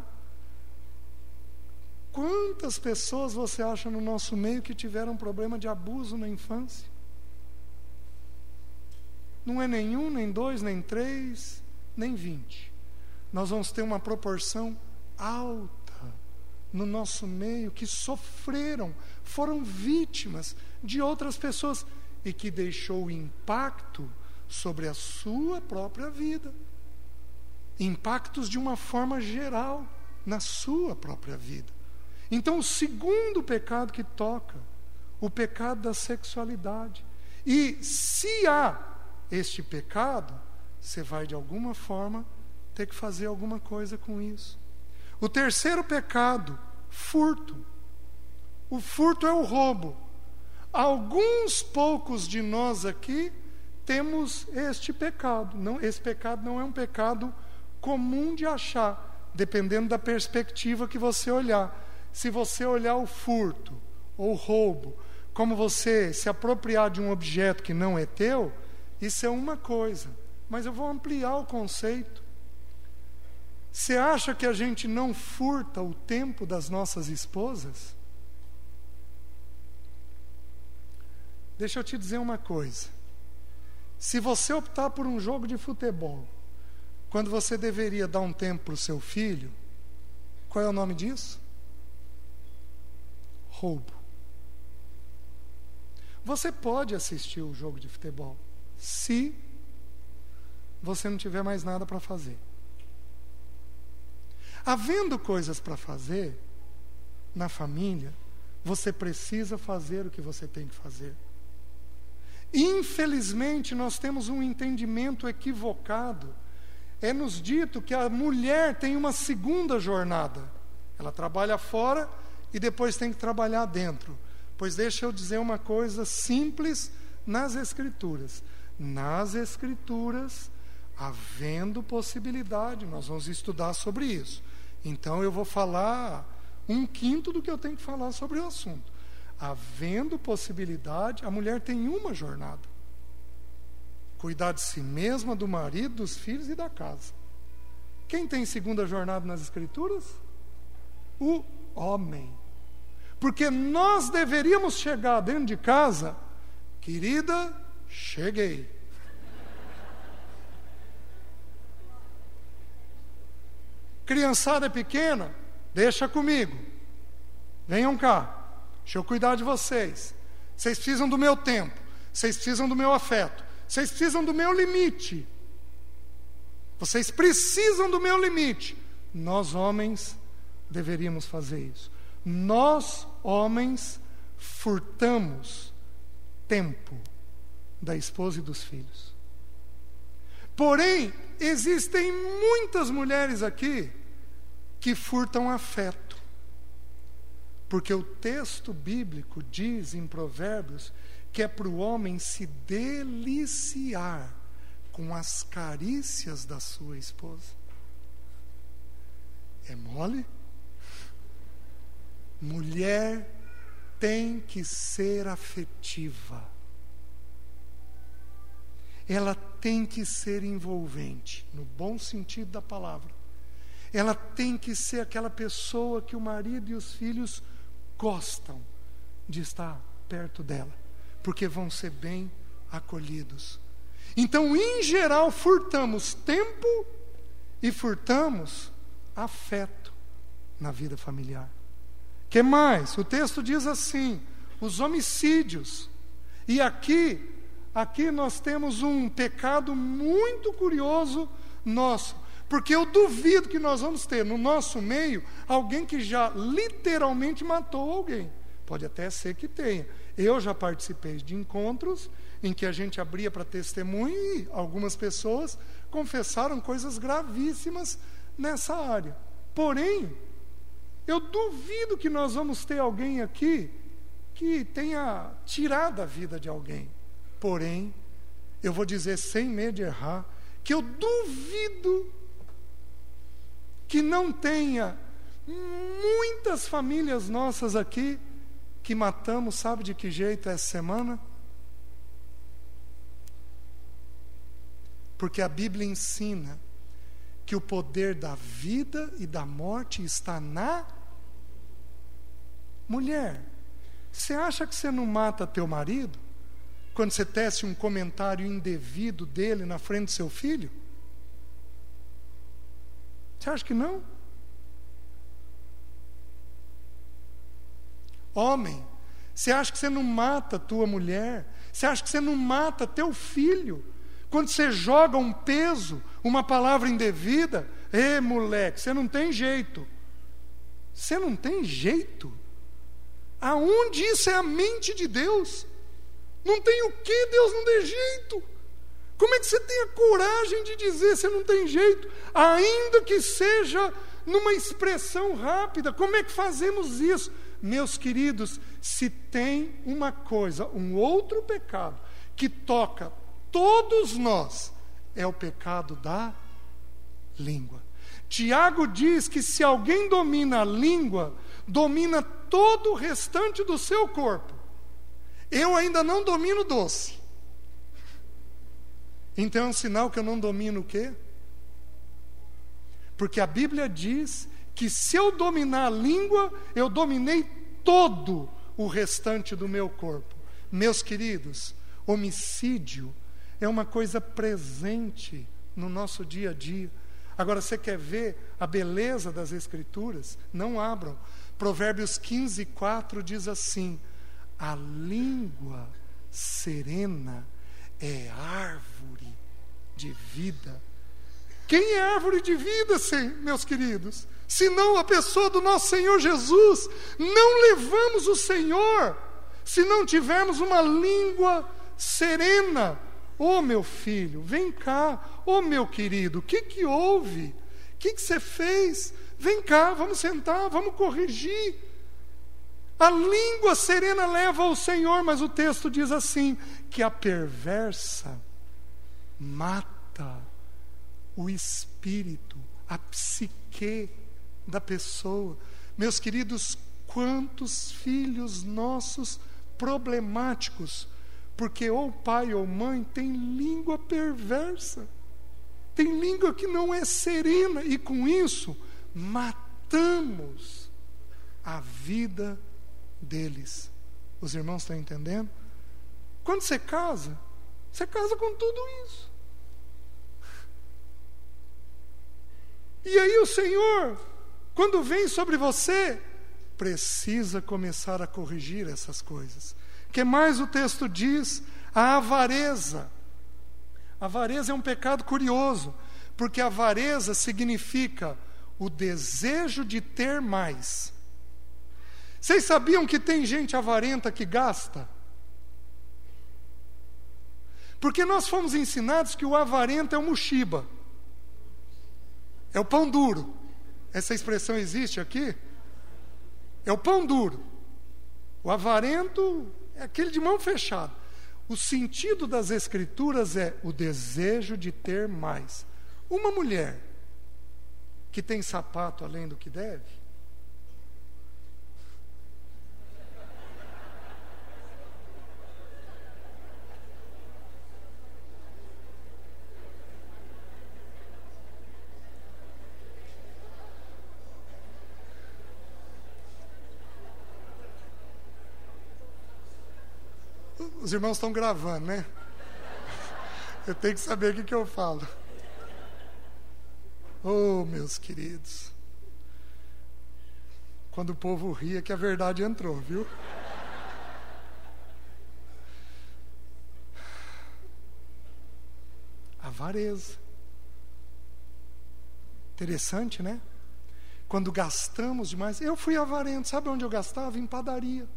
Quantas pessoas você acha no nosso meio que tiveram problema de abuso na infância? Não é nenhum, nem dois, nem três, nem 20. Nós vamos ter uma proporção alta no nosso meio que sofreram, foram vítimas de outras pessoas e que deixou impacto sobre a sua própria vida. Impactos de uma forma geral na sua própria vida. Então, o segundo pecado que toca, o pecado da sexualidade. E se há este pecado, você vai de alguma forma ter que fazer alguma coisa com isso. O terceiro pecado, furto. O furto é o roubo. Alguns poucos de nós aqui temos este pecado. Esse pecado não é um pecado comum de achar, dependendo da perspectiva que você olhar. Se você olhar o furto ou o roubo como você se apropriar de um objeto que não é teu, isso é uma coisa. Mas eu vou ampliar o conceito. Você acha que a gente não furta o tempo das nossas esposas? Deixa eu te dizer uma coisa. Se você optar por um jogo de futebol, quando você deveria dar um tempo para o seu filho, qual é o nome disso? Roubo. Você pode assistir o jogo de futebol, se você não tiver mais nada para fazer. Havendo coisas para fazer na família, você precisa fazer o que você tem que fazer. Infelizmente, nós temos um entendimento equivocado. É-nos dito que a mulher tem uma segunda jornada. Ela trabalha fora e depois tem que trabalhar dentro. Pois deixa eu dizer uma coisa simples nas Escrituras. Nas Escrituras, havendo possibilidade, nós vamos estudar sobre isso. Então eu vou falar 1/5 do que eu tenho que falar sobre o assunto. Havendo possibilidade, a mulher tem uma jornada: cuidar de si mesma, do marido, dos filhos e da casa. Quem tem segunda jornada nas Escrituras? O homem. Porque nós deveríamos chegar dentro de casa, querida, cheguei. Criançada é pequena, deixa comigo. Venham cá, deixa eu cuidar de vocês. Vocês precisam do meu tempo, vocês precisam do meu afeto, vocês precisam do meu limite. Vocês precisam do meu limite. Nós, homens, deveríamos fazer isso. Nós, homens, furtamos tempo da esposa e dos filhos. Porém, existem muitas mulheres aqui que furtam afeto. Porque o texto bíblico diz em Provérbios que é para o homem se deliciar com as carícias da sua esposa. É mole? Mulher tem que ser afetiva. Ela tem que ser envolvente, no bom sentido da palavra. Ela tem que ser aquela pessoa que o marido e os filhos gostam de estar perto dela, porque vão ser bem acolhidos. Então, em geral, furtamos tempo e furtamos afeto na vida familiar. Que mais? O texto diz assim, os homicídios. E aqui nós temos um pecado muito curioso nosso, porque eu duvido que nós vamos ter no nosso meio alguém que já literalmente matou alguém. Pode até ser que tenha. Eu já participei de encontros em que a gente abria para testemunho e algumas pessoas confessaram coisas gravíssimas nessa área. Porém, eu duvido que nós vamos ter alguém aqui que tenha tirado a vida de alguém. Porém, eu vou dizer sem medo de errar, que eu duvido que não tenha muitas famílias nossas aqui que matamos, sabe de que jeito essa semana? Porque a Bíblia ensina que o poder da vida e da morte está na mulher. Você acha que você não mata teu marido quando você tece um comentário indevido dele na frente do seu filho? Você acha que não? Homem, você acha que você não mata tua mulher? Você acha que você não mata teu filho quando você joga um peso, uma palavra indevida? Ê, moleque, você não tem jeito. Você não tem jeito? Aonde isso é a mente de Deus? Não tem o que Deus não dê jeito? Como é que você tem a coragem de dizer você não tem jeito? Ainda que seja numa expressão rápida. Como é que fazemos isso? Meus queridos, se tem uma coisa, um outro pecado que toca todos nós, é o pecado da língua. Tiago diz que se alguém domina a língua, domina todo o restante do seu corpo. Eu ainda não domino doce. Então é um sinal que eu não domino o quê? Porque a Bíblia diz que se eu dominar a língua, eu dominei todo o restante do meu corpo. Meus queridos, homicídio é uma coisa presente no nosso dia a dia. Agora, você quer ver a beleza das Escrituras? Não abram. Provérbios 15:4 diz assim: a língua serena é árvore de vida. Quem é árvore de vida, meus queridos? Senão a pessoa do nosso Senhor Jesus. Não levamos o Senhor se não tivermos uma língua serena. Ô meu filho, vem cá. Ô meu querido, o que houve? O que você fez? Vem cá, vamos sentar, vamos corrigir. A língua serena leva ao Senhor, mas o texto diz assim, que a perversa mata o espírito, a psique da pessoa. Meus queridos, quantos filhos nossos problemáticos, porque ou pai ou mãe tem língua perversa, tem língua que não é serena, e com isso matamos a vida deles. Os irmãos estão entendendo? Quando você casa com tudo isso. E aí o Senhor, quando vem sobre você, precisa começar a corrigir essas coisas. Que mais o texto diz? A avareza Avareza é um pecado curioso, porque avareza significa o desejo de ter mais. Vocês sabiam que tem gente avarenta que gasta? Porque nós fomos ensinados que o avarento é o muxiba, é o pão duro. Essa expressão existe aqui? É o pão duro. O avarento é aquele de mão fechada. O sentido das Escrituras é o desejo de ter mais. Uma mulher que tem sapato além do que deve, os irmãos estão gravando, né? Eu tenho que saber o que eu falo. Oh, meus queridos. Quando o povo ri é que a verdade entrou, viu? Avareza. Interessante, né? Quando gastamos demais. Eu fui avarento, sabe onde eu gastava? Em padaria.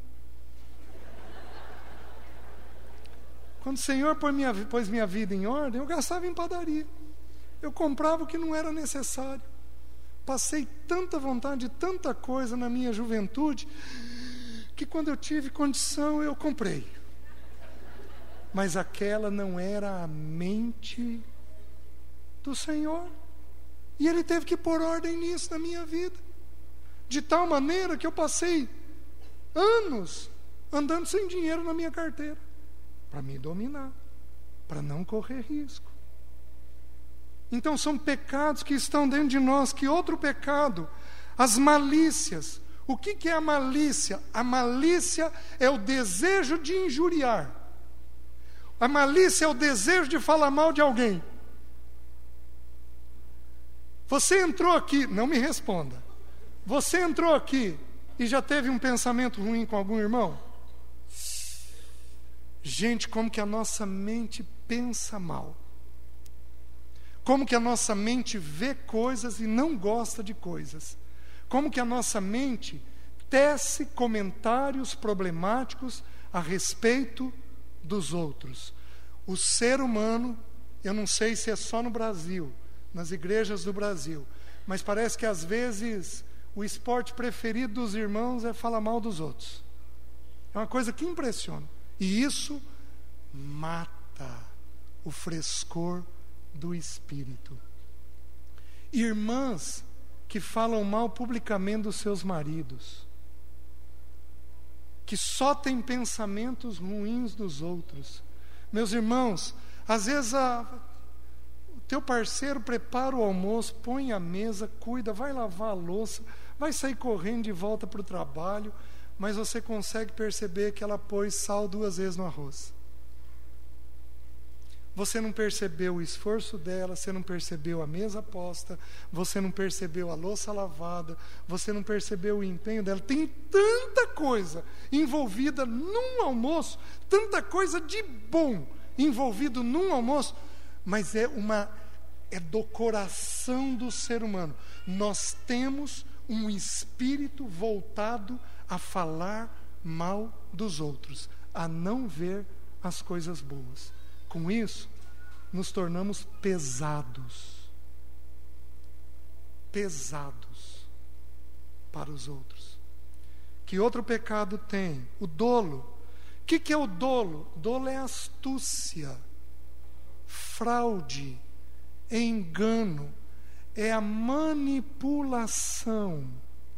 Quando o Senhor pôs minha vida em ordem, eu gastava em padaria. Eu comprava o que não era necessário. Passei tanta vontade de tanta coisa na minha juventude, que quando eu tive condição, eu comprei. Mas aquela não era a mente do Senhor. E Ele teve que pôr ordem nisso na minha vida. De tal maneira que eu passei anos andando sem dinheiro na minha carteira. Para me dominar, para não correr risco. Então são pecados que estão dentro de nós. Que outro pecado? As malícias. O que é a malícia? A malícia é o desejo de injuriar. A malícia é o desejo de falar mal de alguém. Você entrou aqui, não me responda. Você entrou aqui e já teve um pensamento ruim com algum irmão? Gente, como que a nossa mente pensa mal. Como que a nossa mente vê coisas e não gosta de coisas. Como que a nossa mente tece comentários problemáticos a respeito dos outros. O ser humano, eu não sei se é só no Brasil, nas igrejas do Brasil, mas parece que às vezes o esporte preferido dos irmãos é falar mal dos outros. É uma coisa que impressiona. E isso mata o frescor do espírito. Irmãs que falam mal publicamente dos seus maridos, que só têm pensamentos ruins dos outros. Meus irmãos, às vezes o teu parceiro prepara o almoço, põe a mesa, cuida, vai lavar a louça, vai sair correndo de volta para o trabalho, mas você consegue perceber que ela pôs sal 2 vezes no arroz. Você não percebeu o esforço dela, você não percebeu a mesa posta, você não percebeu a louça lavada, você não percebeu o empenho dela. Tem tanta coisa envolvida num almoço, tanta coisa de bom envolvido num almoço, mas é do coração do ser humano. Nós temos um espírito voltado a falar mal dos outros, a não ver as coisas boas. Com isso, nos tornamos pesados para os outros. Que outro pecado tem? O dolo. O que é o dolo? Dolo é astúcia, fraude, engano, é a manipulação.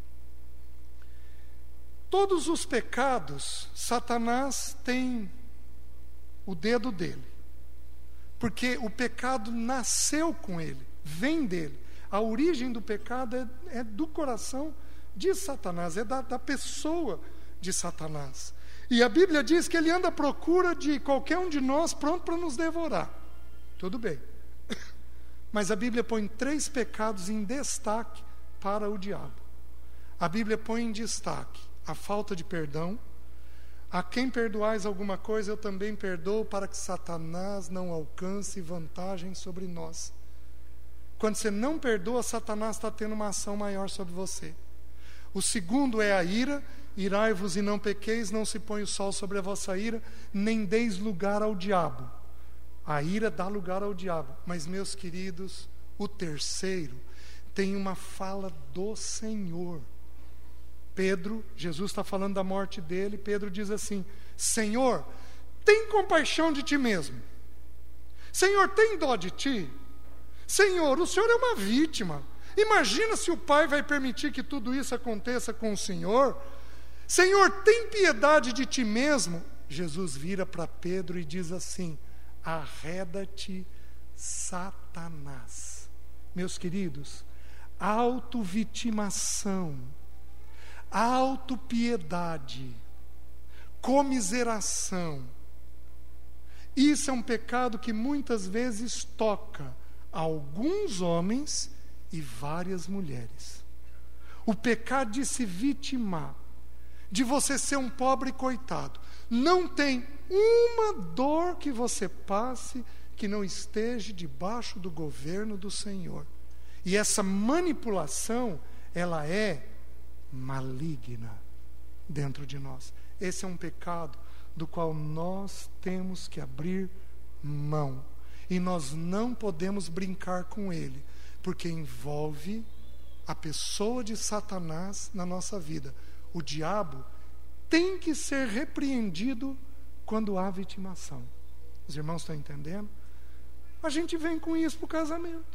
Todos os pecados, Satanás tem o dedo dele, porque o pecado nasceu com ele, vem dele. A origem do pecado é do coração de Satanás, é da pessoa de Satanás. E a Bíblia diz que ele anda à procura de qualquer um de nós pronto para nos devorar. Tudo bem. Mas a Bíblia põe 3 pecados em destaque para o diabo. A Bíblia põe em destaque a falta de perdão, A quem perdoais alguma coisa, eu também perdoo, para que Satanás não alcance vantagem sobre nós. Quando você não perdoa, Satanás está tendo uma ação maior sobre você. O segundo é a ira. Irai-vos e não pequeis, não se põe o sol sobre a vossa ira, nem deis lugar ao diabo. A ira dá lugar ao diabo. Mas, meus queridos, o terceiro tem uma fala do Senhor. Pedro, Jesus está falando da morte dele, Pedro diz assim: Senhor, tem compaixão de ti mesmo. Senhor, tem dó de ti. Senhor, o Senhor é uma vítima. Imagina se o Pai vai permitir que tudo isso aconteça com o Senhor. Senhor, tem piedade de ti mesmo. Jesus vira para Pedro e diz assim: arreda-te, Satanás. Meus queridos, autovitimação, autopiedade, comiseração, isso é um pecado que muitas vezes toca alguns homens e várias mulheres. O pecado de se vitimar, de você ser um pobre coitado. Não tem uma dor que você passe que não esteja debaixo do governo do Senhor. E essa manipulação, ela é maligna dentro de nós. Esse é um pecado do qual nós temos que abrir mão. E nós não podemos brincar com ele, porque envolve a pessoa de Satanás na nossa vida. O diabo tem que ser repreendido quando há vitimação. Os irmãos estão entendendo? A gente vem com isso para o casamento.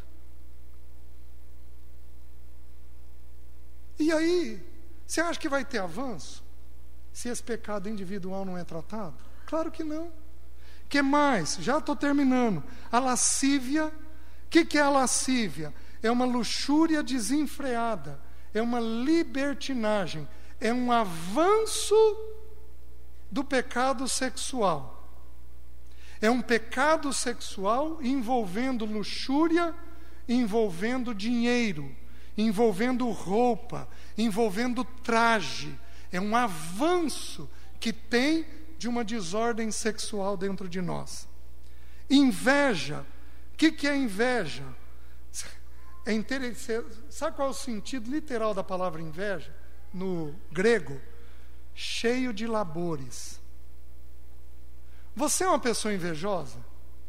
E aí, você acha que vai ter avanço se esse pecado individual não é tratado? Claro que não. Que mais? Já estou terminando. A lascívia. O que é a lascívia? É uma luxúria desenfreada, é uma libertinagem, é um avanço do pecado sexual. É um pecado sexual envolvendo luxúria, envolvendo dinheiro, envolvendo roupa, envolvendo traje. É um avanço que tem de uma desordem sexual dentro de nós. Inveja. O que é inveja? É interessante. Sabe qual é o sentido literal da palavra inveja? No grego, cheio de labores. Você é uma pessoa invejosa?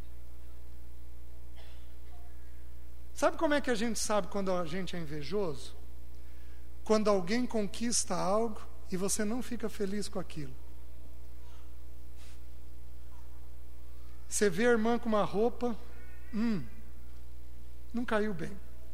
Sabe como é que a gente sabe quando a gente é invejoso? Quando alguém conquista algo e você não fica feliz com aquilo. Você vê a irmã com uma roupa, não caiu bem.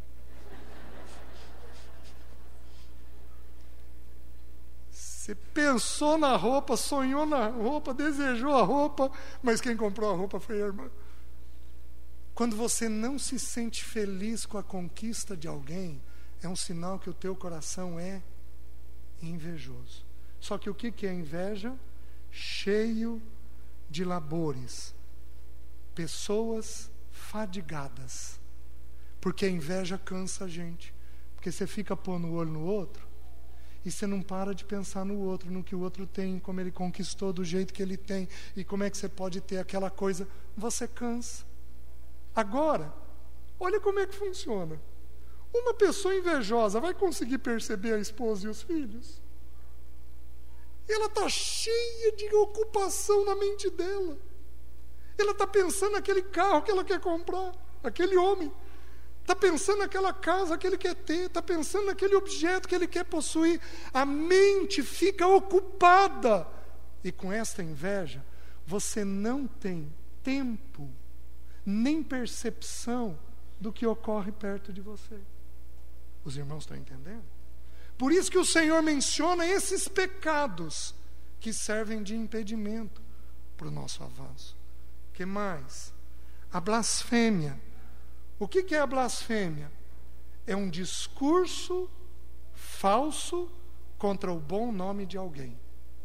Você pensou na roupa, sonhou na roupa, desejou a roupa, mas quem comprou a roupa foi a irmã. Quando você não se sente feliz com a conquista de alguém, é um sinal que o teu coração é invejoso. Só que o que é inveja? Cheio de labores. Pessoas fadigadas. Porque a inveja cansa a gente. Porque você fica pondo o olho no outro e você não para de pensar no outro, no que o outro tem, como ele conquistou do jeito que ele tem, e como é que você pode ter aquela coisa. Você cansa. Agora, olha como é que funciona. Uma pessoa invejosa vai conseguir perceber a esposa e os filhos? Ela está cheia de ocupação na mente dela. Ela está pensando naquele carro que ela quer comprar, aquele homem. Está pensando naquela casa que ele quer ter, está pensando naquele objeto que ele quer possuir. A mente fica ocupada. E com esta inveja, você não tem tempo, nem percepção do que ocorre perto de você. Os irmãos estão entendendo? Por isso que o Senhor menciona esses pecados que servem de impedimento para o nosso avanço. O que mais? A blasfêmia. O que é a blasfêmia? É um discurso falso contra o bom nome de alguém.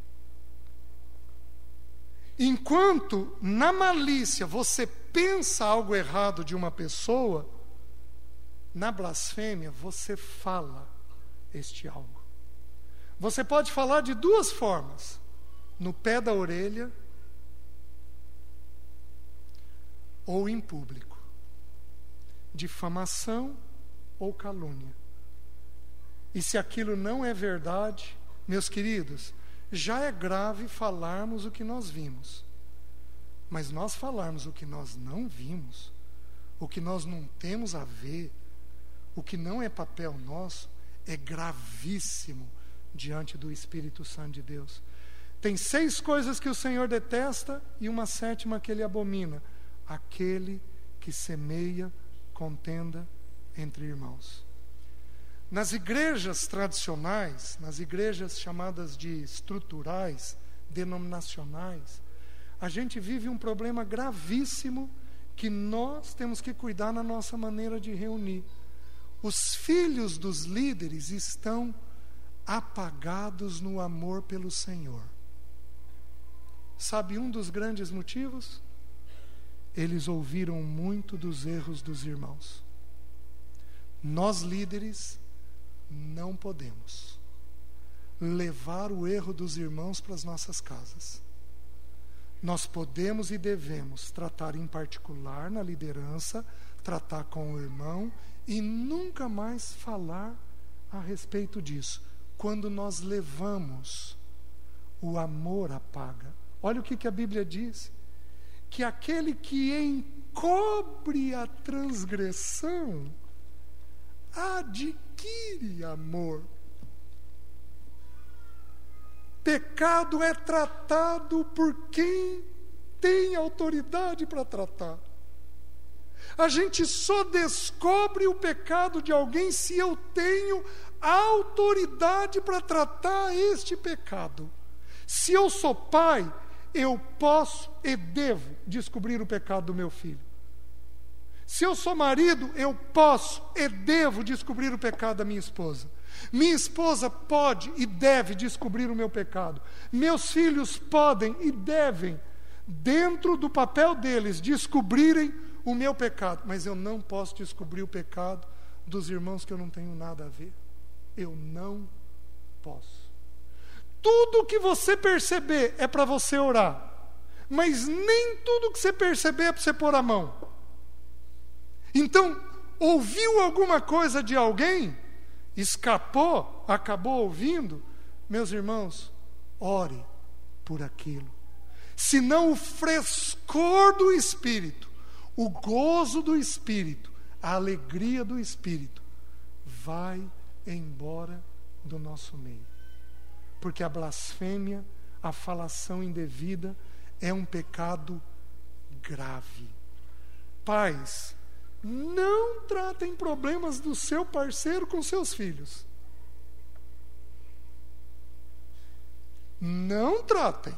Enquanto na malícia você pensa algo errado de uma pessoa, na blasfêmia você fala este algo. Você pode falar de duas formas. no pé da orelha ou em público. Difamação ou calúnia. E se aquilo não é verdade, meus queridos, já é grave falarmos o que nós vimos. Mas nós falarmos o que nós não vimos, o que nós não temos a ver, o que não é papel nosso, é gravíssimo diante do Espírito Santo de Deus. Tem 6 coisas que o Senhor detesta e uma 7ª que Ele abomina: aquele que semeia contenda entre irmãos. Nas igrejas tradicionais, nas igrejas chamadas de estruturais, denominacionais, a gente vive um problema gravíssimo que nós temos que cuidar na nossa maneira de reunir. Os filhos dos líderes estão apagados no amor pelo Senhor. Sabe um dos grandes motivos? Eles ouviram muito dos erros dos irmãos. Nós, líderes, não podemos levar o erro dos irmãos para as nossas casas. Nós podemos e devemos tratar em particular na liderança, tratar com o irmão e nunca mais falar a respeito disso. Quando nós levamos, o amor apaga. Olha o que a Bíblia diz: que aquele que encobre a transgressão adquire amor. Pecado é tratado por quem tem autoridade para tratar. A gente só descobre o pecado de alguém se eu tenho autoridade para tratar este pecado. Se eu sou pai, eu posso e devo descobrir o pecado do meu filho. Se eu sou marido, eu posso e devo descobrir o pecado da minha esposa. Minha esposa pode e deve descobrir o meu pecado. Meus filhos podem e devem, dentro do papel deles, descobrirem o meu pecado. Mas eu não posso descobrir o pecado dos irmãos que eu não tenho nada a ver. Eu não posso. Tudo que você perceber é para você orar, mas nem tudo que você perceber é para você pôr a mão. Então, ouviu alguma coisa de alguém, escapou, acabou ouvindo, meus irmãos, ore por aquilo. Senão o frescor do Espírito, o gozo do Espírito, a alegria do Espírito vai embora do nosso meio. Porque a blasfêmia, a falação indevida é um pecado grave. Pais, não tratem problemas do seu parceiro com seus filhos. Não tratem.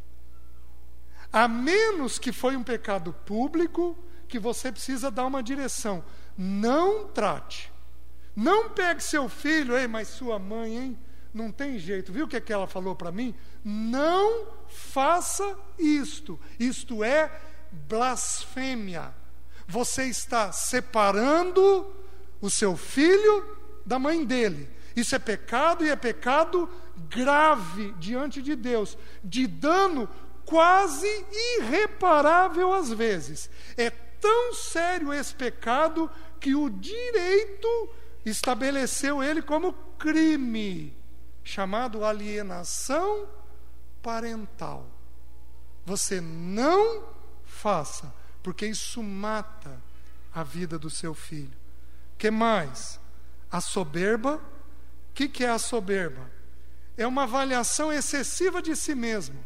A menos que foi um pecado público, que você precisa dar uma direção. Não trate. Não pegue seu filho, ei, mas sua mãe, hein? Não tem jeito. Viu o que ela falou para mim? Não faça isto. Isto é blasfêmia. Você está separando o seu filho da mãe dele. Isso é pecado, e é pecado grave diante de Deus, de dano quase irreparável às vezes. É tão sério esse pecado que o direito estabeleceu ele como crime, chamado alienação parental. Você não faça, porque isso mata a vida do seu filho. O que mais? A soberba. O que é a soberba? É uma avaliação excessiva de si mesmo.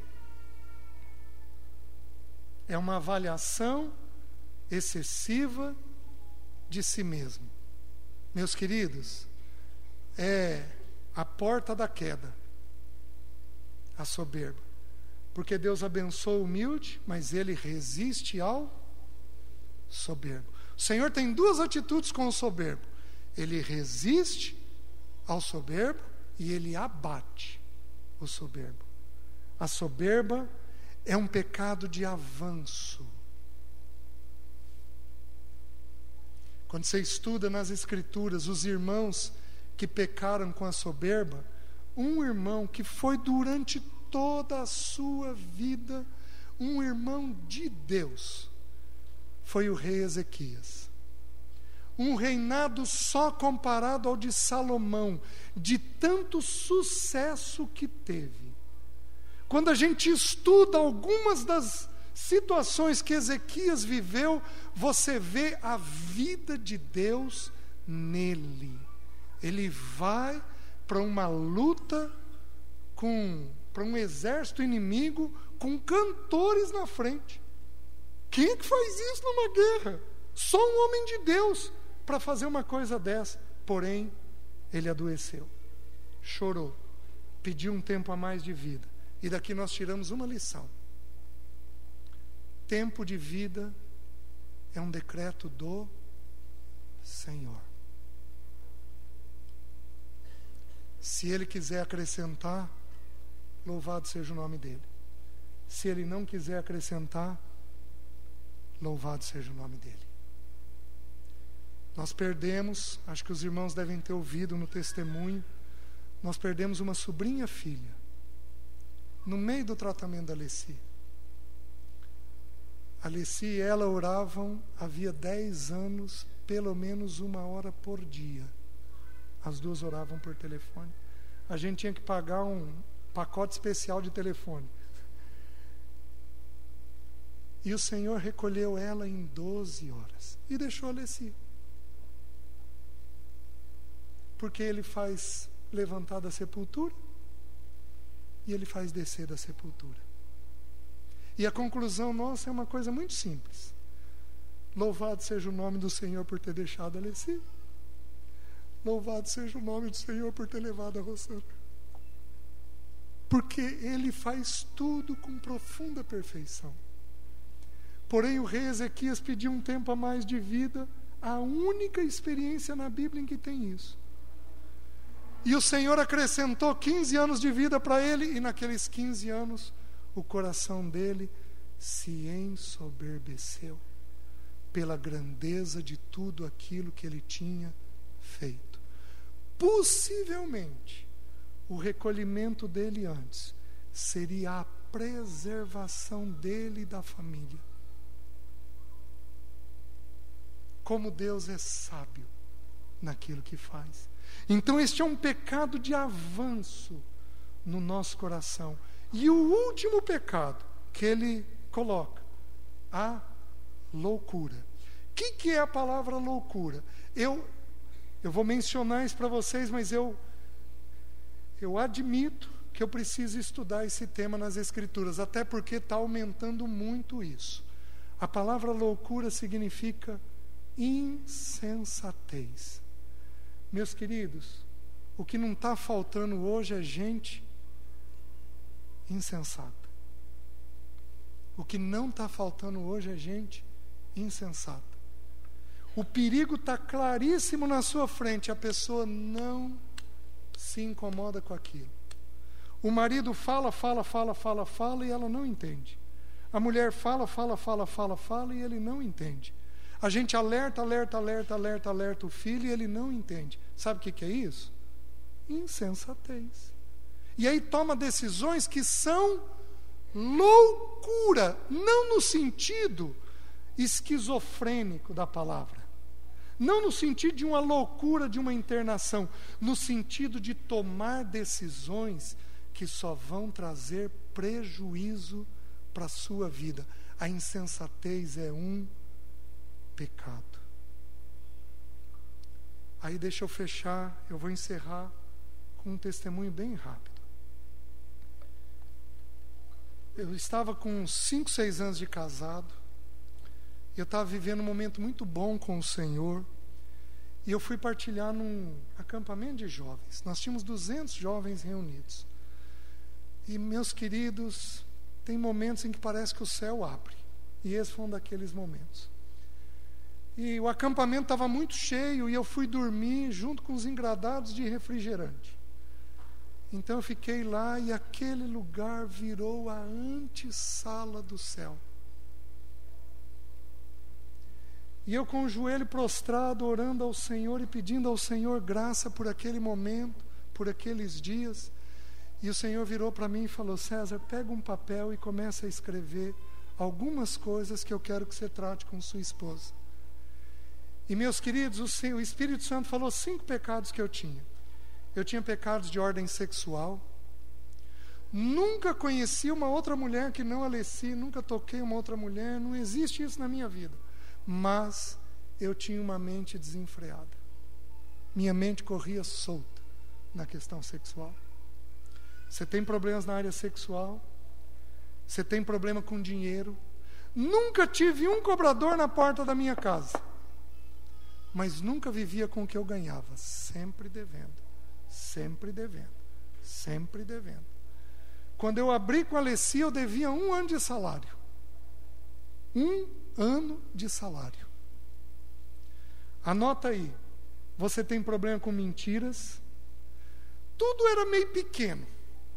É uma avaliação excessiva de si mesmo. Meus queridos, é a porta da queda, a soberba. Porque Deus abençoa o humilde, mas Ele resiste ao soberbo. O Senhor tem 2 atitudes com o soberbo. Ele resiste ao soberbo e Ele abate o soberbo. A soberba é um pecado de avanço. Quando você estuda nas Escrituras os irmãos que pecaram com a soberba, um irmão que foi durante toda a sua vida, um irmão de Deus, foi o rei Ezequias. Um reinado só comparado ao de Salomão, de tanto sucesso que teve. Quando a gente estuda algumas das situações que Ezequias viveu, você vê a vida de Deus nele. Ele vai para uma luta para um exército inimigo com cantores na frente. Quem é que faz isso numa guerra? Só um homem de Deus para fazer uma coisa dessa. Porém, ele adoeceu, chorou, pediu um tempo a mais de vida. E daqui nós tiramos uma lição. Tempo de vida é um decreto do Senhor. Se Ele quiser acrescentar, louvado seja o nome dEle. Se Ele não quiser acrescentar, louvado seja o nome dEle. Nós perdemos, acho que os irmãos devem ter ouvido no testemunho, nós perdemos uma sobrinha filha, no meio do tratamento da Alessi. A Alessi e ela oravam havia 10 anos, pelo menos 1 hora por dia. As duas oravam por telefone. A gente tinha que pagar um pacote especial de telefone. E o Senhor recolheu ela em 12 horas e deixou a Alessi. Porque Ele faz levantar da sepultura e Ele faz descer da sepultura. E a conclusão nossa é uma coisa muito simples. Louvado seja o nome do Senhor por ter deixado a Alessi. Louvado seja o nome do Senhor por ter levado a Rosana. Porque Ele faz tudo com profunda perfeição. Porém, o rei Ezequias pediu um tempo a mais de vida, a única experiência na Bíblia em que tem isso. E o Senhor acrescentou 15 anos de vida para ele, e naqueles 15 anos, o coração dele se ensoberbeceu pela grandeza de tudo aquilo que ele tinha feito. Possivelmente, o recolhimento dele antes seria a preservação dele e da família. Como Deus é sábio naquilo que faz. Então este é um pecado de avanço no nosso coração. E o último pecado que ele coloca, a loucura. O que é a palavra loucura? Eu vou mencionar isso para vocês, mas eu admito que eu preciso estudar esse tema nas Escrituras, até porque está aumentando muito isso. A palavra loucura significa insensatez. Meus queridos, o que não está faltando hoje é gente insensata. O que não está faltando hoje é gente insensata. O perigo está claríssimo na sua frente, a pessoa não se incomoda com aquilo. O marido fala e ela não entende. A mulher fala e ele não entende. A gente alerta o filho e ele não entende. Sabe o que é isso? Insensatez. E aí toma decisões que são loucura, não no sentido esquizofrênico da palavra, não no sentido de uma loucura, de uma internação, no sentido de tomar decisões que só vão trazer prejuízo para a sua vida. A insensatez é um pecado. Aí deixa eu fechar, eu vou encerrar com um testemunho bem rápido. Eu estava com uns 5, 6 anos de casado, eu estava vivendo um momento muito bom com o Senhor, e eu fui partilhar num acampamento de jovens. Nós tínhamos 200 jovens reunidos. E, meus queridos, tem momentos em que parece que o céu abre, e esse foi um daqueles momentos. E o acampamento estava muito cheio, e eu fui dormir junto com os engradados de refrigerante. Então eu fiquei lá, e aquele lugar virou a antessala do céu. E eu com o joelho prostrado, orando ao Senhor e pedindo ao Senhor graça por aquele momento, por aqueles dias. E o Senhor virou para mim e falou: César, pega um papel e começa a escrever algumas coisas que eu quero que você trate com sua esposa. E, meus queridos, o Espírito Santo falou 5 pecados que eu tinha. Eu tinha pecados de ordem sexual. Nunca conheci uma outra mulher que não Alessi, nunca toquei uma outra mulher, não existe isso na minha vida. Mas eu tinha uma mente desenfreada. Minha mente corria solta na questão sexual. Você tem problemas na área sexual? Você tem problema com dinheiro? Nunca tive um cobrador na porta da minha casa. Mas nunca vivia com o que eu ganhava. Sempre devendo, sempre devendo, sempre devendo. Quando eu abri com a Alessi, eu devia 1 ano de salário. 1 ano de salário. Anota aí. Você tem problema com mentiras? Tudo era meio pequeno.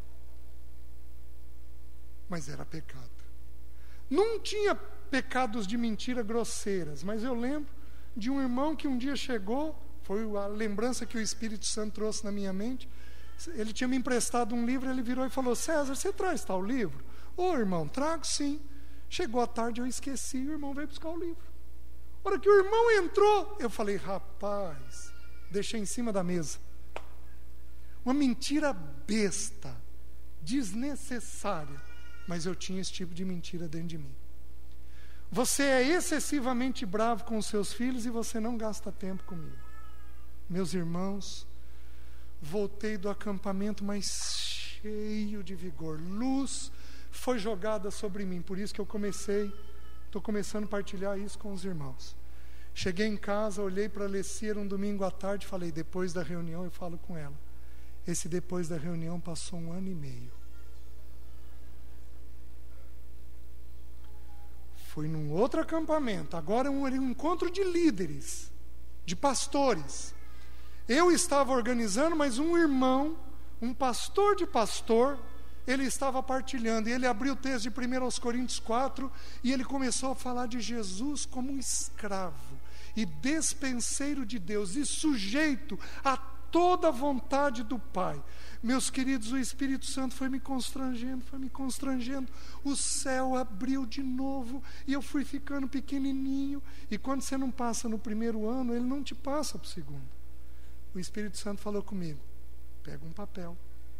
Mas era pecado. Não tinha pecados de mentira grosseiras, mas eu lembro de um irmão que um dia chegou, foi a lembrança que o Espírito Santo trouxe na minha mente. Ele tinha me emprestado um livro, ele virou e falou: César, você traz tal livro? Ô irmão, trago sim. Chegou à tarde, eu esqueci, o irmão veio buscar o livro. A hora que o irmão entrou, eu falei: rapaz, deixei em cima da mesa. Uma mentira besta, desnecessária, mas eu tinha esse tipo de mentira dentro de mim. Você é excessivamente bravo com os seus filhos e você não gasta tempo comigo. Meus irmãos, voltei do acampamento mais cheio de vigor. Luz foi jogada sobre mim. Por isso que estou começando a partilhar isso com os irmãos. Cheguei em casa, olhei para a Alessi, era um domingo à tarde, falei: depois da reunião eu falo com ela. Esse depois da reunião passou 1 ano e meio. Fui num outro acampamento, agora um encontro de líderes, de pastores. Eu estava organizando, mas um irmão, um pastor de pastor, ele estava partilhando, e ele abriu o texto de 1 Coríntios 4, e ele começou a falar de Jesus como um escravo, e despenseiro de Deus, e sujeito a toda a vontade do Pai. Meus queridos, o Espírito Santo foi me constrangendo, o céu abriu de novo, e eu fui ficando pequenininho, e quando você não passa no 1º ano, ele não te passa para o 2º. O Espírito Santo falou comigo: pega um papel.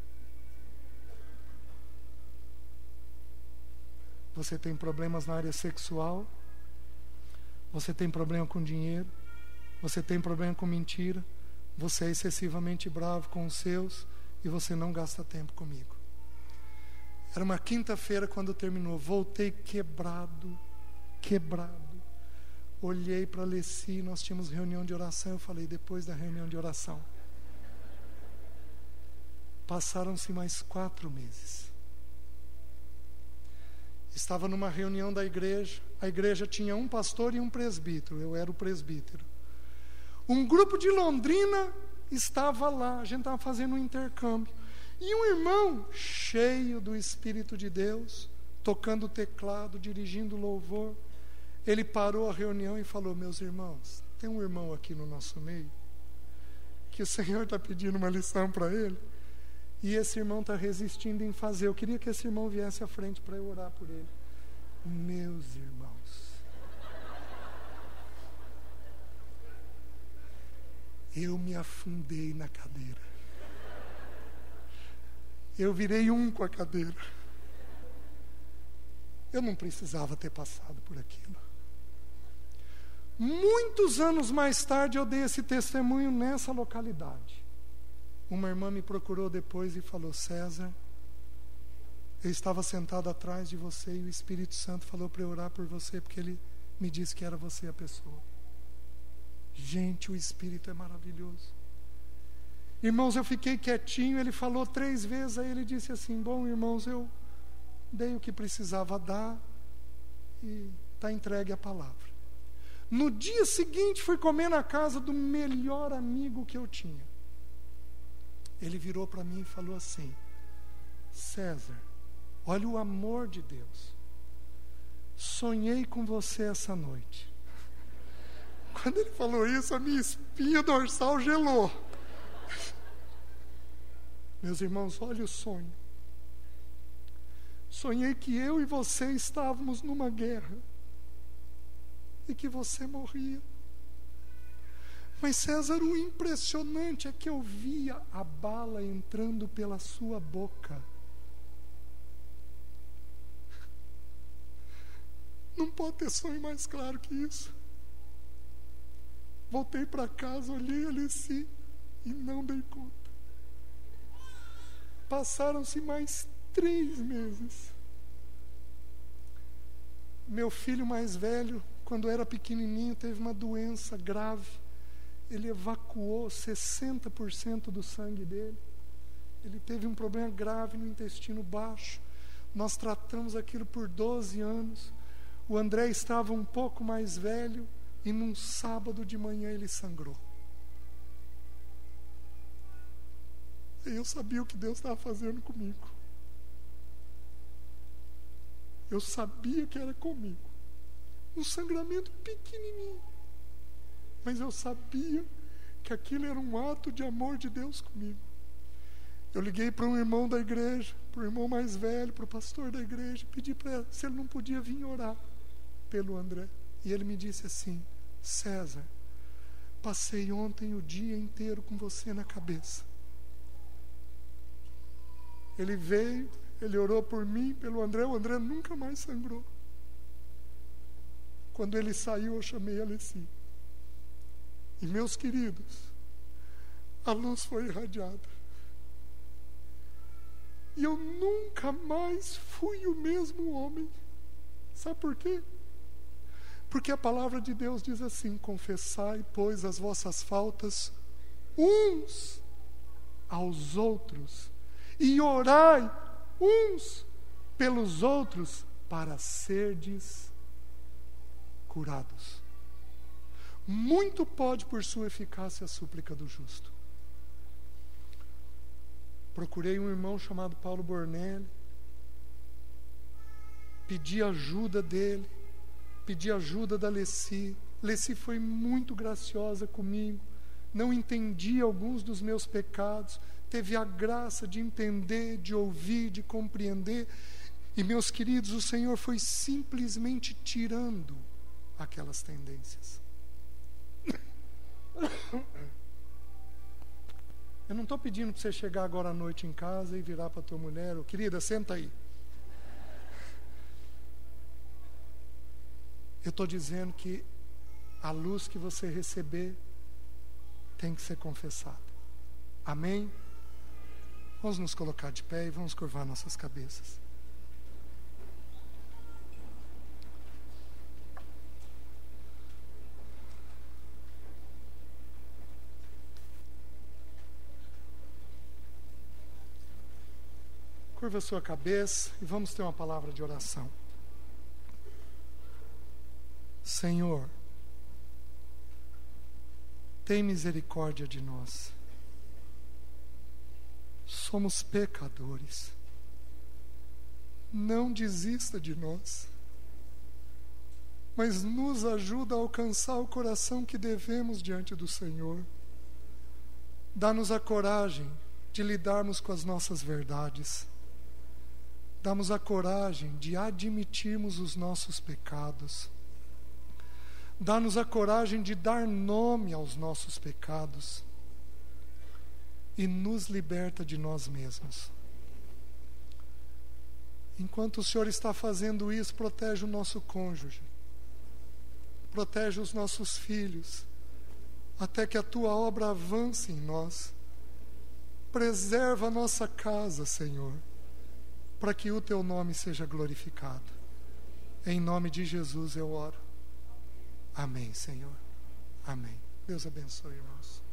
Você tem problemas na área sexual, você tem problema com dinheiro, você tem problema com mentira, você é excessivamente bravo com os seus e você não gasta tempo comigo. Era uma quinta-feira quando terminou. Voltei quebrado. Olhei para a Alessi, nós tínhamos reunião de oração. Eu falei: depois da reunião de oração. Passaram-se mais 4 meses. Estava numa reunião da igreja. A igreja tinha um pastor e um presbítero. Eu era o presbítero. Um grupo de Londrina estava lá. A gente estava fazendo um intercâmbio. E um irmão cheio do Espírito de Deus, tocando teclado, dirigindo louvor, ele parou a reunião e falou: meus irmãos, tem um irmão aqui no nosso meio que o Senhor está pedindo uma lição para ele, e esse irmão está resistindo em fazer. Eu queria que esse irmão viesse à frente para eu orar por ele. Meus irmãos, eu me afundei na cadeira. Eu virei um com a cadeira. Eu não precisava ter passado por aquilo. Muitos anos mais tarde eu dei esse testemunho nessa localidade. Uma irmã me procurou depois e falou: César, eu estava sentado atrás de você e o Espírito Santo falou para eu orar por você, porque ele me disse que era você a pessoa. Gente, o Espírito é maravilhoso. Irmãos, eu fiquei quietinho, ele falou 3 vezes, aí ele disse assim: bom, irmãos, eu dei o que precisava dar e está entregue a palavra. No dia seguinte, fui comer na casa do melhor amigo que eu tinha. Ele virou para mim e falou assim: César, olha o amor de Deus. Sonhei com você essa noite. Quando ele falou isso, a minha espinha dorsal gelou. Meus irmãos, olha o sonho. Sonhei que eu e você estávamos numa guerra e que você morria. Mas, César, o impressionante é que eu via a bala entrando pela sua boca. Não pode ter sonho mais claro que isso. Voltei para casa, olhei ali assim e não dei conta. Passaram-se mais 3 meses. Meu filho mais velho, quando era pequenininho, teve uma doença grave. Ele evacuou 60% do sangue dele. Ele teve um problema grave no intestino baixo. Nós tratamos aquilo por 12 anos. O André estava um pouco mais velho e num sábado de manhã ele sangrou. E eu sabia o que Deus estava fazendo comigo. Eu sabia que era comigo. Um sangramento pequenininho. Mas eu sabia que aquilo era um ato de amor de Deus comigo. Eu liguei para um irmão da igreja, para o irmão mais velho, para o pastor da igreja, pedi para ele se ele não podia vir orar pelo André. E ele me disse assim: César, passei ontem o dia inteiro com você na cabeça. Ele veio, ele orou por mim, pelo André. O André nunca mais sangrou. Quando ele saiu, eu chamei a Alessi. E, meus queridos, a luz foi irradiada. E eu nunca mais fui o mesmo homem. Sabe por quê? Porque a palavra de Deus diz assim: confessai, pois, as vossas faltas uns aos outros, e orai uns pelos outros, para serdes curados. Muito pode por sua eficácia a súplica do justo. Procurei um irmão chamado Paulo Bornelli, pedi ajuda dele, pedi ajuda da Alessi. Alessi foi muito graciosa comigo, não entendia alguns dos meus pecados, teve a graça de entender, de ouvir, de compreender. E, meus queridos, o Senhor foi simplesmente tirando aquelas tendências. Eu não estou pedindo para você chegar agora à noite em casa e virar para a tua mulher: oh, querida, senta aí. Eu estou dizendo que a luz que você receber tem que ser confessada. Amém? Vamos nos colocar de pé e vamos curvar nossas cabeças. Curva a sua cabeça e vamos ter uma palavra de oração. Senhor, tem misericórdia de nós. Somos pecadores. Não desista de nós, mas nos ajuda a alcançar o coração que devemos diante do Senhor. Dá-nos a coragem de lidarmos com as nossas verdades. Dá-nos a coragem de admitirmos os nossos pecados. Dá-nos a coragem de dar nome aos nossos pecados. E nos liberta de nós mesmos. Enquanto o Senhor está fazendo isso, protege o nosso cônjuge. Protege os nossos filhos. Até que a Tua obra avance em nós. Preserva a nossa casa, Senhor, para que o Teu nome seja glorificado. Em nome de Jesus eu oro. Amém, Senhor. Amém. Deus abençoe, irmãos.